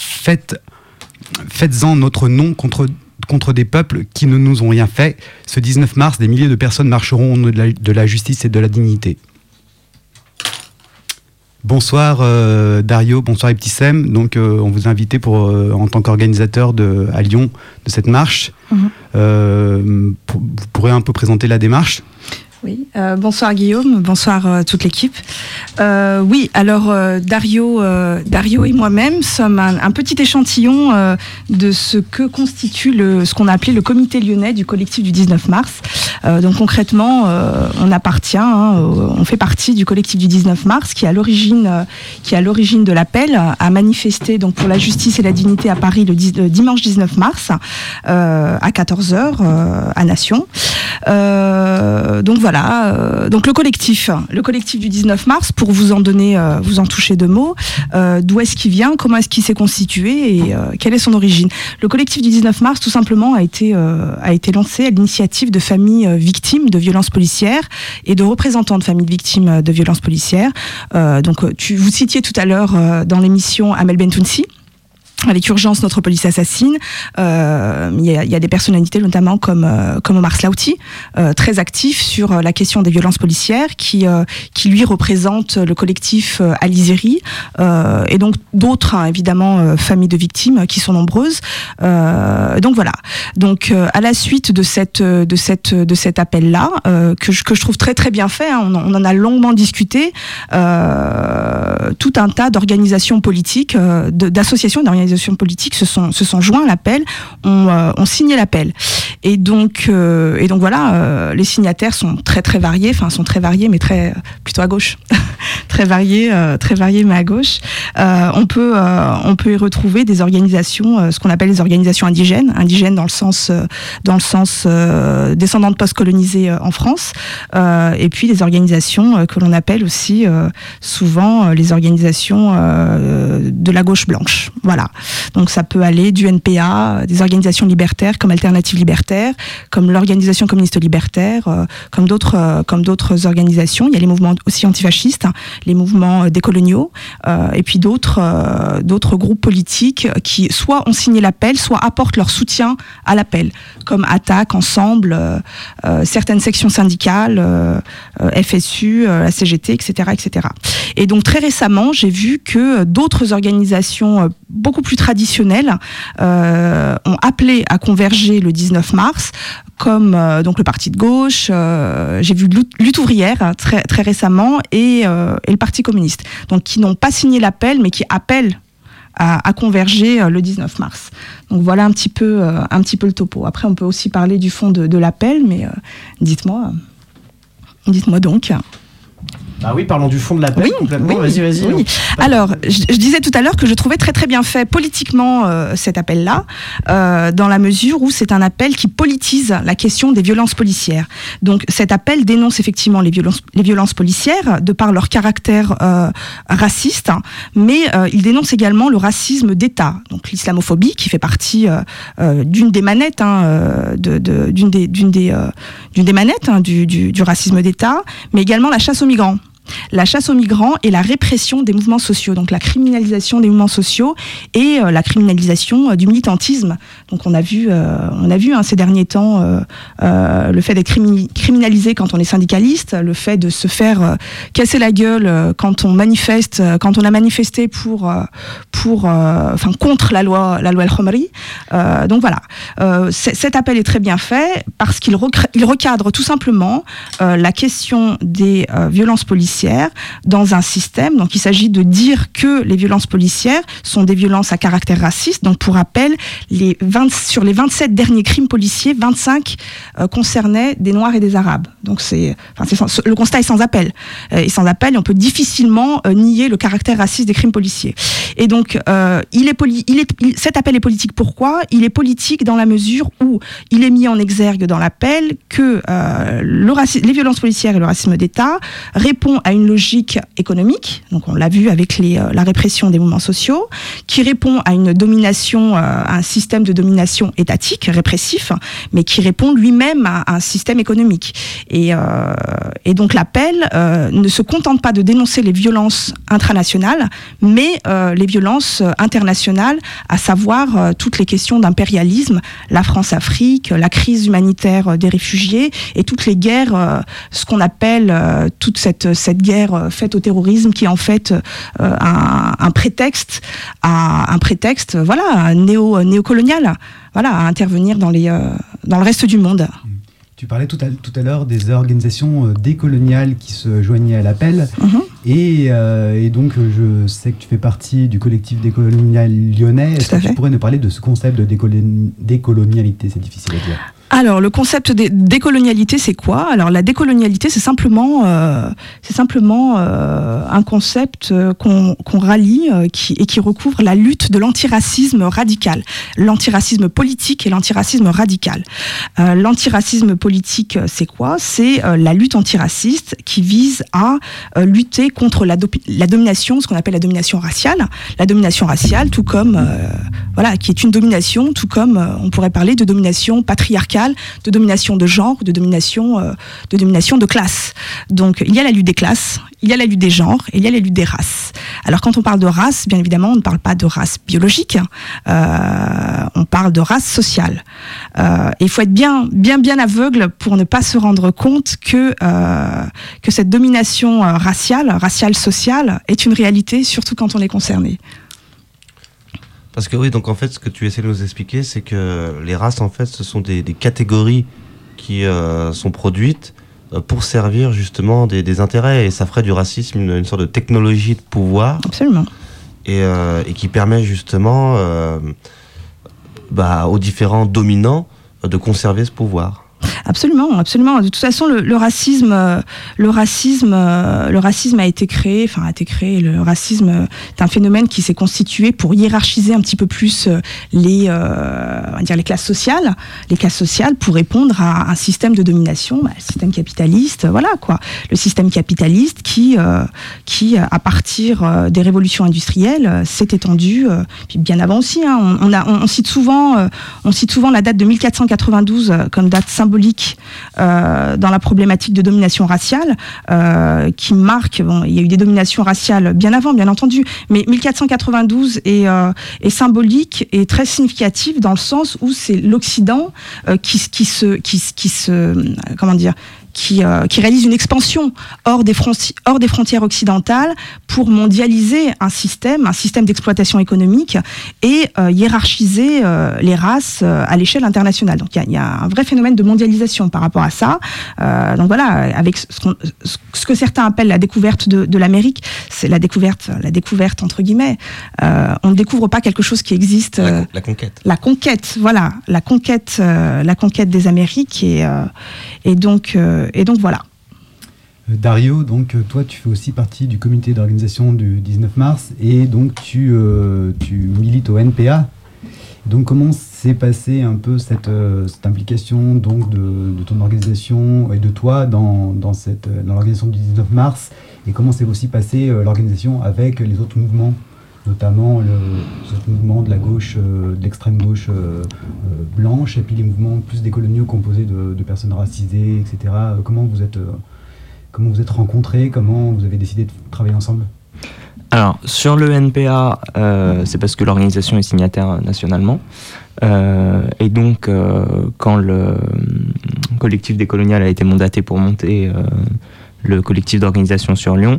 faites-en notre nom contre des peuples qui ne nous ont rien fait. Ce 19 mars, des milliers de personnes marcheront au nom de la justice et de la dignité. Bonsoir Dario, bonsoir Iptissem. Donc on vous a invité en tant qu'organisateur à Lyon de cette marche. Vous pourrez un peu présenter la démarche ? Oui, bonsoir Guillaume, bonsoir toute l'équipe. Oui, alors Dario et moi-même sommes un petit échantillon de ce que constitue ce qu'on a appelé le comité lyonnais du collectif du 19 mars. Donc concrètement, on fait partie du collectif du 19 mars qui est à l'origine de l'appel à manifester donc pour la justice et la dignité à Paris le dimanche 19 mars à 14h à Nation. Donc voilà. Donc le collectif du 19 mars, pour vous en toucher deux mots, d'où est-ce qu'il vient, comment est-ce qu'il s'est constitué et quelle est son origine. Le collectif du 19 mars, tout simplement, a été lancé à l'initiative de familles victimes de violences policières et de représentants de familles victimes de violences policières. Donc vous citiez tout à l'heure dans l'émission Amel Bentounsi, avec Urgence, notre police assassine. Il y a des personnalités notamment comme Omar Slaughti, très actif sur la question des violences policières, qui lui représente le collectif Alizeri, et donc d'autres évidemment familles de victimes qui sont nombreuses. Donc voilà. Donc à la suite de cet appel-là, que je trouve très très bien fait, on en a longuement discuté, tout un tas d'organisations politiques, d'associations d'organisations politiques se sont joints à l'appel, ont signé l'appel. Et donc voilà, les signataires sont très variés, mais plutôt à gauche. très variés mais à gauche. On peut y retrouver des organisations, ce qu'on appelle les organisations indigènes dans le sens descendantes post-colonisées en France, et puis des organisations que l'on appelle aussi souvent les organisations de la gauche blanche. Voilà. Donc ça peut aller du NPA, des organisations libertaires comme Alternative Libertaire, comme l'organisation communiste libertaire, comme d'autres organisations. Il y a les mouvements aussi antifascistes, les mouvements décoloniaux, et puis d'autres groupes politiques qui soit ont signé l'appel, soit apportent leur soutien à l'appel, comme Attaque, Ensemble, certaines sections syndicales, FSU, la CGT, etc., etc. Et donc très récemment, j'ai vu que d'autres organisations beaucoup plus traditionnelles ont appelé à converger le 19 mars, comme donc le Parti de gauche, j'ai vu Lutte ouvrière très, très récemment, et le Parti communiste, donc qui n'ont pas signé l'appel, mais qui appellent à converger le 19 mars. Donc voilà un petit peu le topo. Après, on peut aussi parler du fond de l'appel, mais dites-moi donc. Ah oui, parlons du fond de l'appel complètement. Oui, vas-y. Oui. Alors, je disais tout à l'heure que je trouvais très très bien fait politiquement cet appel-là, dans la mesure où c'est un appel qui politise la question des violences policières. Donc cet appel dénonce effectivement les violences policières de par leur caractère raciste, mais il dénonce également le racisme d'État, donc l'islamophobie qui fait partie d'une des manettes, d'une des manettes du racisme d'État, mais également la chasse aux migrants. La chasse aux migrants et la répression des mouvements sociaux, donc la criminalisation des mouvements sociaux et la criminalisation du militantisme. Donc on a vu ces derniers temps le fait d'être criminalisé quand on est syndicaliste, le fait de se faire casser la gueule quand on a manifesté contre la loi El Khomri. Donc voilà, cet appel est très bien fait parce qu'il recadre tout simplement la question des violences policières dans un système. Donc il s'agit de dire que les violences policières sont des violences à caractère raciste. Donc pour rappel, sur les 27 derniers crimes policiers, 25 concernaient des Noirs et des Arabes. Donc le constat est sans appel. Et sans appel, on peut difficilement nier le caractère raciste des crimes policiers. Et donc cet appel est politique. Pourquoi ? Il est politique dans la mesure où il est mis en exergue dans l'appel que les violences policières et le racisme d'État répond à une logique économique, donc on l'a vu avec la répression des mouvements sociaux, qui répond à une domination, à un système de domination étatique, répressif, mais qui répond lui-même à un système économique. Et donc l'appel ne se contente pas de dénoncer les violences intranationales, mais les violences internationales, à savoir toutes les questions d'impérialisme, la France-Afrique, la crise humanitaire des réfugiés et toutes les guerres, ce qu'on appelle toute cette guerre faite au terrorisme qui est en fait un prétexte néocolonial, à intervenir dans le reste du monde. Tu parlais tout à l'heure des organisations décoloniales qui se joignaient à l'appel. Et donc, je sais que tu fais partie du collectif décolonial lyonnais. Est-ce que tu pourrais nous parler de ce concept de décolonialité? C'est difficile à dire. Alors, le concept de décolonialité, c'est quoi? Alors, la décolonialité, c'est simplement un concept qu'on rallie et qui recouvre la lutte de l'antiracisme radical, l'antiracisme politique et l'antiracisme radical. L'antiracisme politique, c'est quoi? C'est la lutte antiraciste qui vise à lutter contre la domination, ce qu'on appelle la domination raciale. La domination raciale, tout comme qui est une domination, tout comme on pourrait parler de domination patriarcale, de domination de genre, de domination de classe. Donc il y a la lutte des classes, il y a la lutte des genres et il y a la lutte des races. Alors quand on parle de race, bien évidemment, on ne parle pas de race biologique, on parle de race sociale. Il faut être bien aveugle pour ne pas se rendre compte que cette domination raciale, sociale, est une réalité, surtout quand on est concerné. Parce que oui, donc en fait, ce que tu essaies de nous expliquer, c'est que les races, en fait, ce sont des catégories qui sont produites pour servir justement des intérêts, et ça ferait du racisme une sorte de technologie de pouvoir. Absolument. Et qui permet justement aux différents dominants de conserver ce pouvoir. Absolument, absolument. De toute façon, le racisme a été créé. Le racisme est un phénomène qui s'est constitué pour hiérarchiser un petit peu plus les classes sociales. Les classes sociales pour répondre à un système de domination, le système capitaliste. Voilà quoi. Le système capitaliste qui à partir des révolutions industrielles, s'est étendu. Puis bien avant aussi. On cite souvent la date de 1492 comme date symbolique dans la problématique de domination raciale qui marque, il y a eu des dominations raciales bien avant, bien entendu, mais 1492 est symbolique et très significatif dans le sens où c'est l'Occident qui réalise une expansion hors des frontières occidentales pour mondialiser un système d'exploitation économique et hiérarchiser les races à l'échelle internationale. Donc il y a un vrai phénomène de mondialisation par rapport à ça. Donc voilà, avec ce que certains appellent la découverte de l'Amérique, c'est la découverte entre guillemets. On ne découvre pas quelque chose qui existe. La conquête. La conquête, voilà, la conquête des Amériques et donc voilà. Dario, donc toi tu fais aussi partie du comité d'organisation du 19 mars et donc tu milites au NPA. Donc comment s'est passée un peu cette implication donc de ton organisation et de toi dans l'organisation du 19 mars, et comment s'est aussi passée l'organisation avec les autres mouvements, notamment ce mouvement de la gauche, de l'extrême gauche blanche, et puis les mouvements plus décoloniaux composés de personnes racisées, etc. Comment vous êtes rencontrés, comment vous avez décidé de travailler ensemble? Alors, sur le NPA, c'est parce que l'organisation est signataire nationalement. Et donc, quand le collectif décolonial a été mandaté pour monter le collectif d'organisation sur Lyon,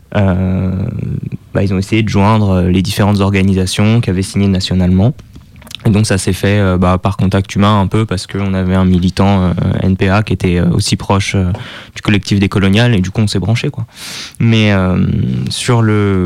ils ont essayé de joindre les différentes organisations qui avaient signé nationalement. Et donc ça s'est fait par contact humain un peu, parce qu'on avait un militant NPA qui était aussi proche du collectif décolonial, et du coup on s'est branché quoi. Mais sur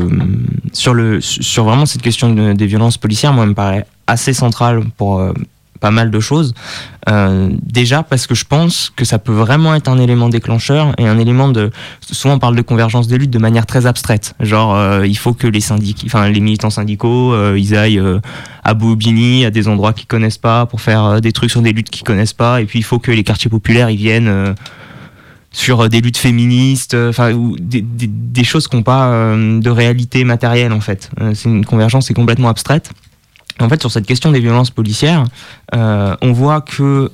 vraiment cette question des violences policières, moi, me paraît assez centrale pour pas mal de choses. Déjà parce que je pense que ça peut vraiment être un élément déclencheur et un élément souvent on parle de convergence des luttes de manière très abstraite. Genre il faut que les militants syndicaux ils aillent à Bobigny, à des endroits qu'ils connaissent pas, pour faire des trucs sur des luttes qu'ils connaissent pas, et puis il faut que les quartiers populaires ils viennent sur des luttes féministes, ou des choses qui n'ont pas de réalité matérielle en fait. C'est une convergence qui est complètement abstraite. En fait, sur cette question des violences policières, on voit que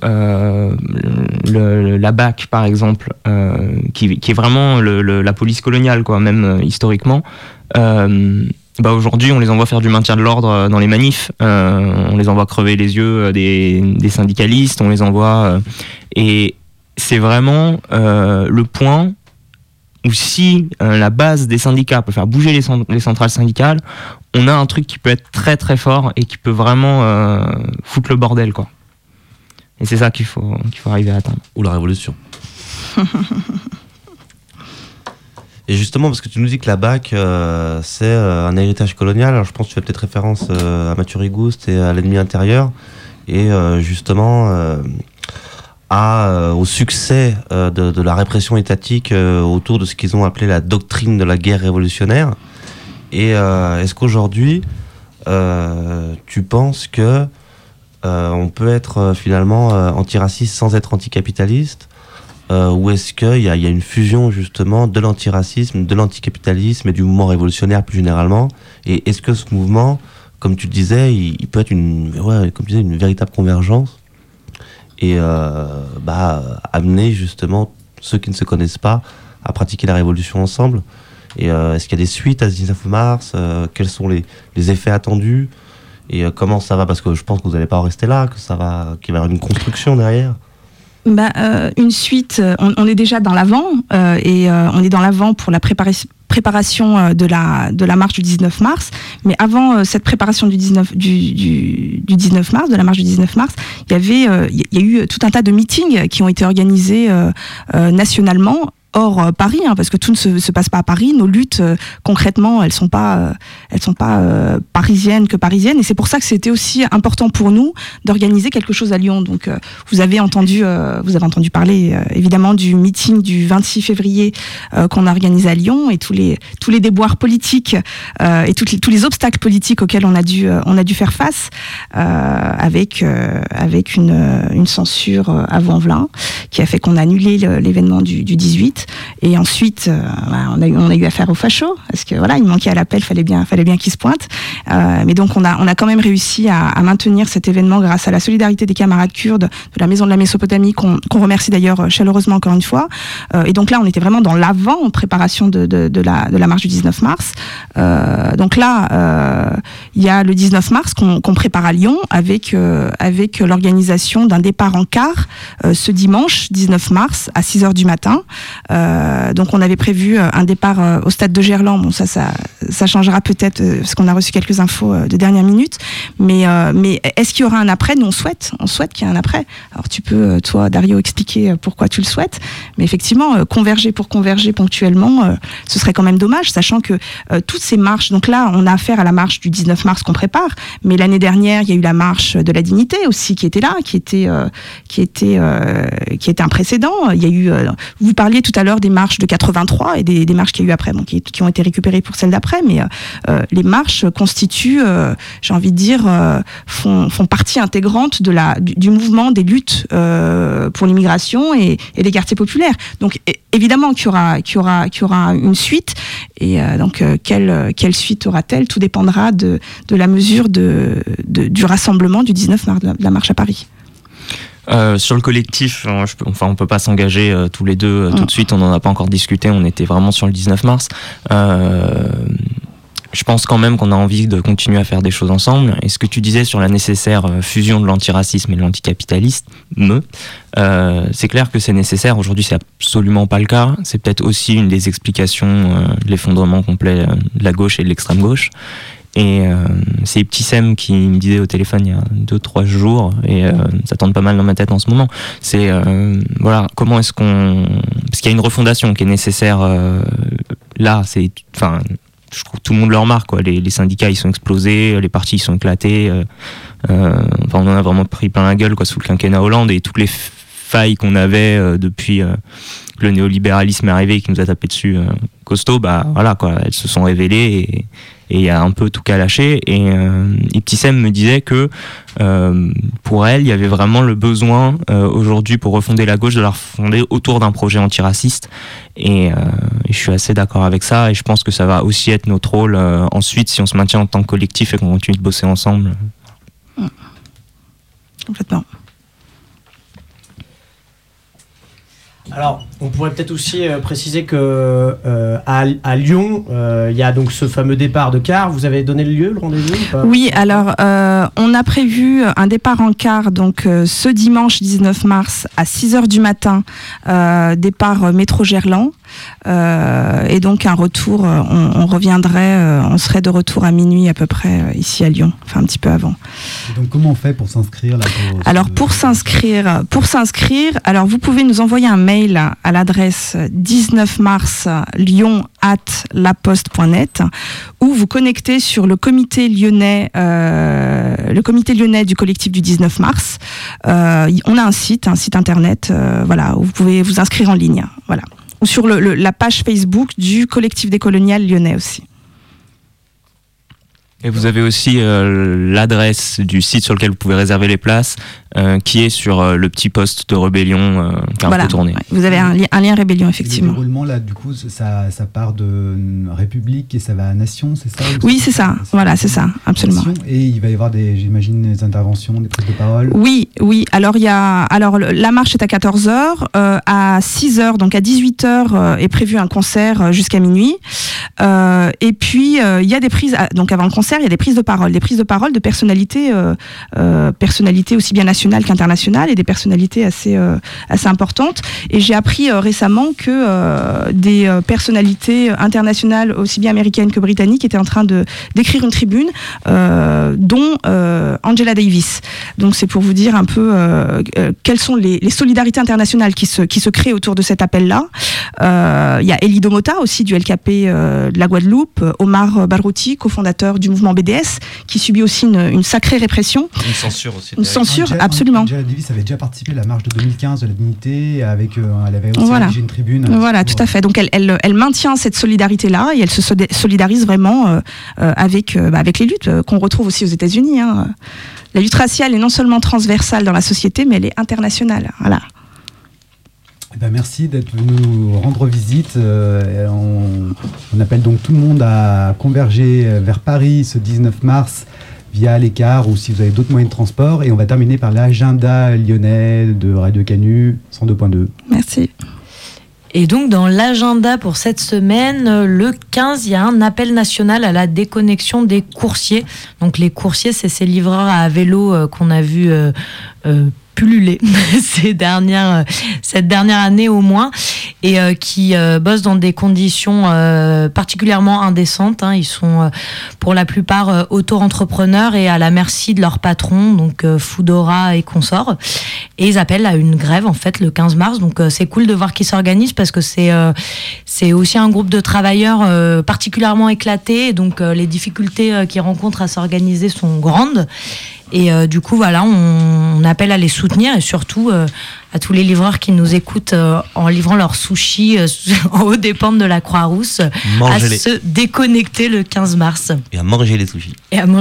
la BAC, par exemple, qui est vraiment la police coloniale, quoi, même historiquement, aujourd'hui, on les envoie faire du maintien de l'ordre dans les manifs, on les envoie crever les yeux des syndicalistes, on les envoie... et c'est vraiment le point où si la base des syndicats peut faire bouger les centrales syndicales, on a un truc qui peut être très très fort et qui peut vraiment foutre le bordel quoi. Et c'est ça qu'il faut arriver à atteindre. Ou la révolution. Et justement, parce que tu nous dis que la BAC, c'est un héritage colonial, alors je pense que tu fais peut-être référence à Mathieu Rigouste et à l'ennemi intérieur, et justement au succès de la répression étatique autour de ce qu'ils ont appelé la doctrine de la guerre révolutionnaire. Et est-ce qu'aujourd'hui, tu penses que on peut être finalement antiraciste sans être anticapitaliste, ou est-ce qu'il y a une fusion justement de l'antiracisme, de l'anticapitalisme et du mouvement révolutionnaire plus généralement? Et est-ce que ce mouvement, comme tu le disais, il peut être une véritable convergence et amener justement ceux qui ne se connaissent pas à pratiquer la révolution ensemble? Et est-ce qu'il y a des suites à ce 19 mars? Quels sont les effets attendus? Et comment ça va? Parce que je pense que vous n'allez pas en rester là, qu'il va y avoir une construction derrière. Une suite, on est déjà dans l'avant, et on est dans l'avant pour la préparation de la marche du 19 mars. Mais avant cette préparation du 19 mars, de la marche du 19 mars, il y a eu tout un tas de meetings qui ont été organisés nationalement, hors Paris, parce que tout ne se passe pas à Paris. Nos luttes, concrètement, elles sont pas parisiennes que parisiennes. Et c'est pour ça que c'était aussi important pour nous d'organiser quelque chose à Lyon. Donc, vous avez entendu parler évidemment du meeting du 26 février qu'on a organisé à Lyon, et tous les déboires politiques et tous les obstacles politiques auxquels on a dû faire face, avec une censure à Vaux-en-Velin qui a fait qu'on a annulé l'événement du 18. Et ensuite, on a eu affaire aux fachos, parce que voilà, il manquait à l'appel, fallait bien qu'ils se pointent. Mais donc on a quand même réussi à maintenir cet événement grâce à la solidarité des camarades kurdes de la Maison de la Mésopotamie, qu'on remercie d'ailleurs chaleureusement encore une fois. Et donc là, on était vraiment dans l'avant en préparation de la marche du 19 mars. Donc là, il y a le 19 mars qu'on prépare à Lyon avec l'organisation d'un départ en car ce dimanche 19 mars à 6h du matin. Donc on avait prévu un départ au stade de Gerland. Bon, ça changera peut-être, parce qu'on a reçu quelques infos de dernière minute. Mais est-ce qu'il y aura un après? Nous, on souhaite qu'il y ait un après. Alors tu peux, toi, Dario, expliquer pourquoi tu le souhaites. Mais effectivement, converger pour converger ponctuellement, ce serait quand même dommage, sachant que toutes ces marches, donc là, on a affaire à la marche du 19 mars qu'on prépare, mais l'année dernière, il y a eu la marche de la dignité aussi qui était là, qui était un précédent. Il y a eu, vous parliez tout à l'heure des marches de 83 et des marches qu'il y a eu après, bon, qui ont été récupérées pour celles d'après, mais les marches constituent, j'ai envie de dire, font partie intégrante du mouvement des luttes pour l'immigration et des quartiers populaires. Donc évidemment qu'il y aura une suite, et donc quelle suite aura-t-elle? Tout dépendra de la mesure du rassemblement du 19 mars, de la marche à Paris. Sur le collectif, on peut pas s'engager tous les deux tout de suite, on n'en a pas encore discuté, on était vraiment sur le 19 mars. Je pense quand même qu'on a envie de continuer à faire des choses ensemble. Et ce que tu disais sur la nécessaire fusion de l'antiracisme et de l'anticapitalisme, c'est clair que c'est nécessaire. Aujourd'hui, c'est absolument pas le cas. C'est peut-être aussi une des explications de l'effondrement complet de la gauche et de l'extrême gauche. Et c'est Ibtissem qui me disait au téléphone il y a 2-3 jours, et ça tourne pas mal dans ma tête en ce moment, c'est voilà, comment est-ce parce qu'il y a une refondation qui est nécessaire là, je trouve que tout le monde le remarque, quoi. Les syndicats ils sont explosés, les partis ils sont éclatés, on en a vraiment pris plein la gueule, quoi, sous le quinquennat Hollande, et toutes les failles qu'on avait depuis que le néolibéralisme est arrivé et qui nous a tapé dessus costaud, voilà, quoi, elles se sont révélées, et il y a un peu tout qu'à lâcher. Et Ibtissem me disait que pour elle, il y avait vraiment le besoin aujourd'hui, pour refonder la gauche, de la refonder autour d'un projet antiraciste. Et je suis assez d'accord avec ça, et je pense que ça va aussi être notre rôle ensuite, si on se maintient en tant que collectif et qu'on continue de bosser ensemble. Complètement. Alors, on pourrait peut-être aussi préciser que à Lyon, il y a donc ce fameux départ de car. Vous avez donné le lieu, le rendez-vous ou pas ? Oui, alors on a prévu un départ en car donc ce dimanche 19 mars à 6h du matin, départ métro Gerland. Et donc un retour, on reviendrait, on serait de retour à minuit à peu près ici à Lyon, enfin un petit peu avant. Et donc comment on fait pour s'inscrire là, Alors pour s'inscrire, alors vous pouvez nous envoyer un mail à l'adresse 19marslyon@laposte.net ou vous connecter sur le comité lyonnais du collectif du 19 mars. On a un site internet, voilà, où vous pouvez vous inscrire en ligne, voilà. Ou sur la page Facebook du collectif des coloniales lyonnais aussi. Et vous avez aussi l'adresse du site sur lequel vous pouvez réserver les places, qui est sur le petit poste de Rébellion qui est un peu tourné. Ouais. Vous avez un lien Rébellion, effectivement. Le déroulement, là, du coup, ça part de République et ça va à Nation, c'est ça ? Oui, c'est ça. Voilà, c'est ça, absolument. Et il va y avoir j'imagine, des interventions, des prises de parole ? Oui. Alors, la marche est à 14h. À 6h, donc à 18h, est prévu un concert jusqu'à minuit. Et puis, il y a des prises, donc avant le concert, il y a des prises de parole de personnalités aussi bien nationales qu'internationales et des personnalités assez importantes. Et j'ai appris récemment que des personnalités internationales aussi bien américaines que britanniques étaient en train d'écrire une tribune, dont Angela Davis. Donc c'est pour vous dire un peu quelles sont les solidarités internationales qui se créent autour de cet appel-là. Il y a Elido Mota aussi du LKP de la Guadeloupe, Omar Barouti, cofondateur du mouvement BDS, qui subit aussi une sacrée répression. Une censure aussi. Une censure, absolument. Angela Davis avait déjà participé à la marche de 2015 de la dignité, elle avait aussi rédigé une tribune. Voilà, tout à fait. Donc elle maintient cette solidarité-là et elle se solidarise vraiment avec les luttes qu'on retrouve aussi aux États-Unis. Hein. La lutte raciale est non seulement transversale dans la société, mais elle est internationale. Voilà. Merci d'être venu nous rendre visite. On appelle donc tout le monde à converger vers Paris ce 19 mars via l'écart ou si vous avez d'autres moyens de transport. Et on va terminer par l'agenda lyonnais de Radio Canu 102.2. Merci. Et donc dans l'agenda pour cette semaine, le 15, il y a un appel national à la déconnexion des coursiers. Donc les coursiers, c'est ces livreurs à vélo qu'on a vu pulluler cette dernière année au moins, et qui bossent dans des conditions particulièrement indécentes. Hein. Ils sont pour la plupart auto-entrepreneurs et à la merci de leur patron, donc Foodora et consorts. Et ils appellent à une grève en fait le 15 mars. Donc c'est cool de voir qu'ils s'organisent parce que c'est aussi un groupe de travailleurs particulièrement éclaté. Donc les difficultés qu'ils rencontrent à s'organiser sont grandes. Et du coup, voilà, on appelle à les soutenir et surtout à tous les livreurs qui nous écoutent en livrant leurs sushis en haut des pentes de la Croix-Rousse, à se déconnecter le 15 mars. Et à manger les sushis.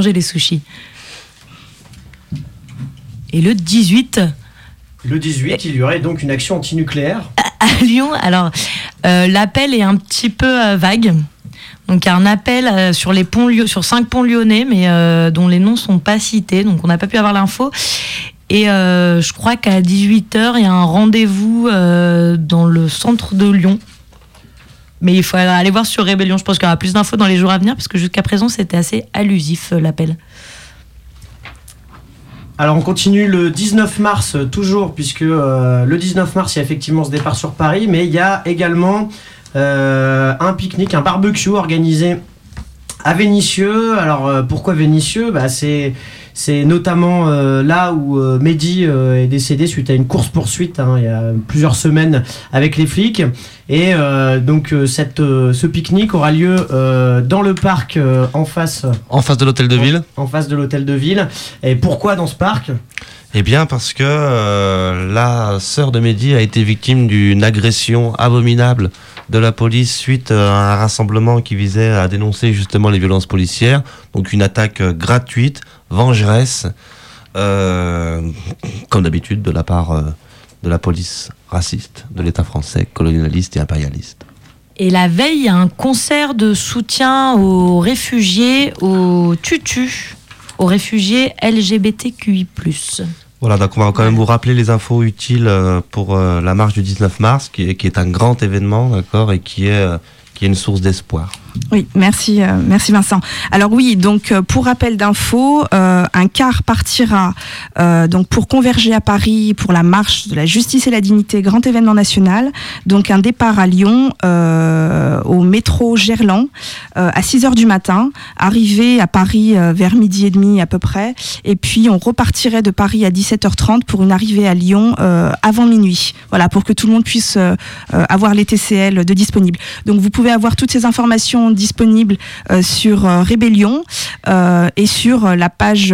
Et le 18... Le 18, il y aurait donc une action antinucléaire. À Lyon, alors l'appel est un petit peu vague. Donc il y a un appel sur 5 ponts lyonnais, mais dont les noms sont pas cités, donc on n'a pas pu avoir l'info. Et je crois qu'à 18h, il y a un rendez-vous dans le centre de Lyon. Mais il faut aller voir sur Rébellion, je pense qu'il y aura plus d'infos dans les jours à venir, parce que jusqu'à présent, c'était assez allusif, l'appel. Alors on continue le 19 mars toujours, puisque le 19 mars, il y a effectivement ce départ sur Paris, mais il y a également... un pique-nique, un barbecue organisé à Vénissieux. Alors pourquoi Vénissieux ? C'est notamment là où Mehdi est décédé suite à une course-poursuite il y a plusieurs semaines avec les flics. Et donc ce pique-nique aura lieu dans le parc en face de l'hôtel de ville. En face de l'hôtel de ville. Et pourquoi dans ce parc ? Eh bien parce que la sœur de Mehdi a été victime d'une agression abominable de la police suite à un rassemblement qui visait à dénoncer justement les violences policières. Donc une attaque gratuite, vengeresse, comme d'habitude de la part de la police raciste, de l'État français, colonialiste et impérialiste. Et la veille, il y a un concert de soutien aux réfugiés, aux tutus, aux réfugiés LGBTQI+. Voilà, donc on va quand même vous rappeler les infos utiles pour la marche du 19 mars, qui est un grand événement, d'accord, et qui est une source d'espoir. Oui, merci Vincent. Alors oui, donc pour rappel d'infos, un car partira donc pour converger à Paris pour la marche de la justice et la dignité, grand événement national. Donc un départ à Lyon au métro Gerland à 6h du matin, arrivé à Paris vers 12h30 à peu près, et puis on repartirait de Paris à 17h30 pour une arrivée à Lyon avant minuit. Voilà, pour que tout le monde puisse avoir les TCL de disponibles. Donc vous pouvez avoir toutes ces informations disponibles sur Rébellion et sur la page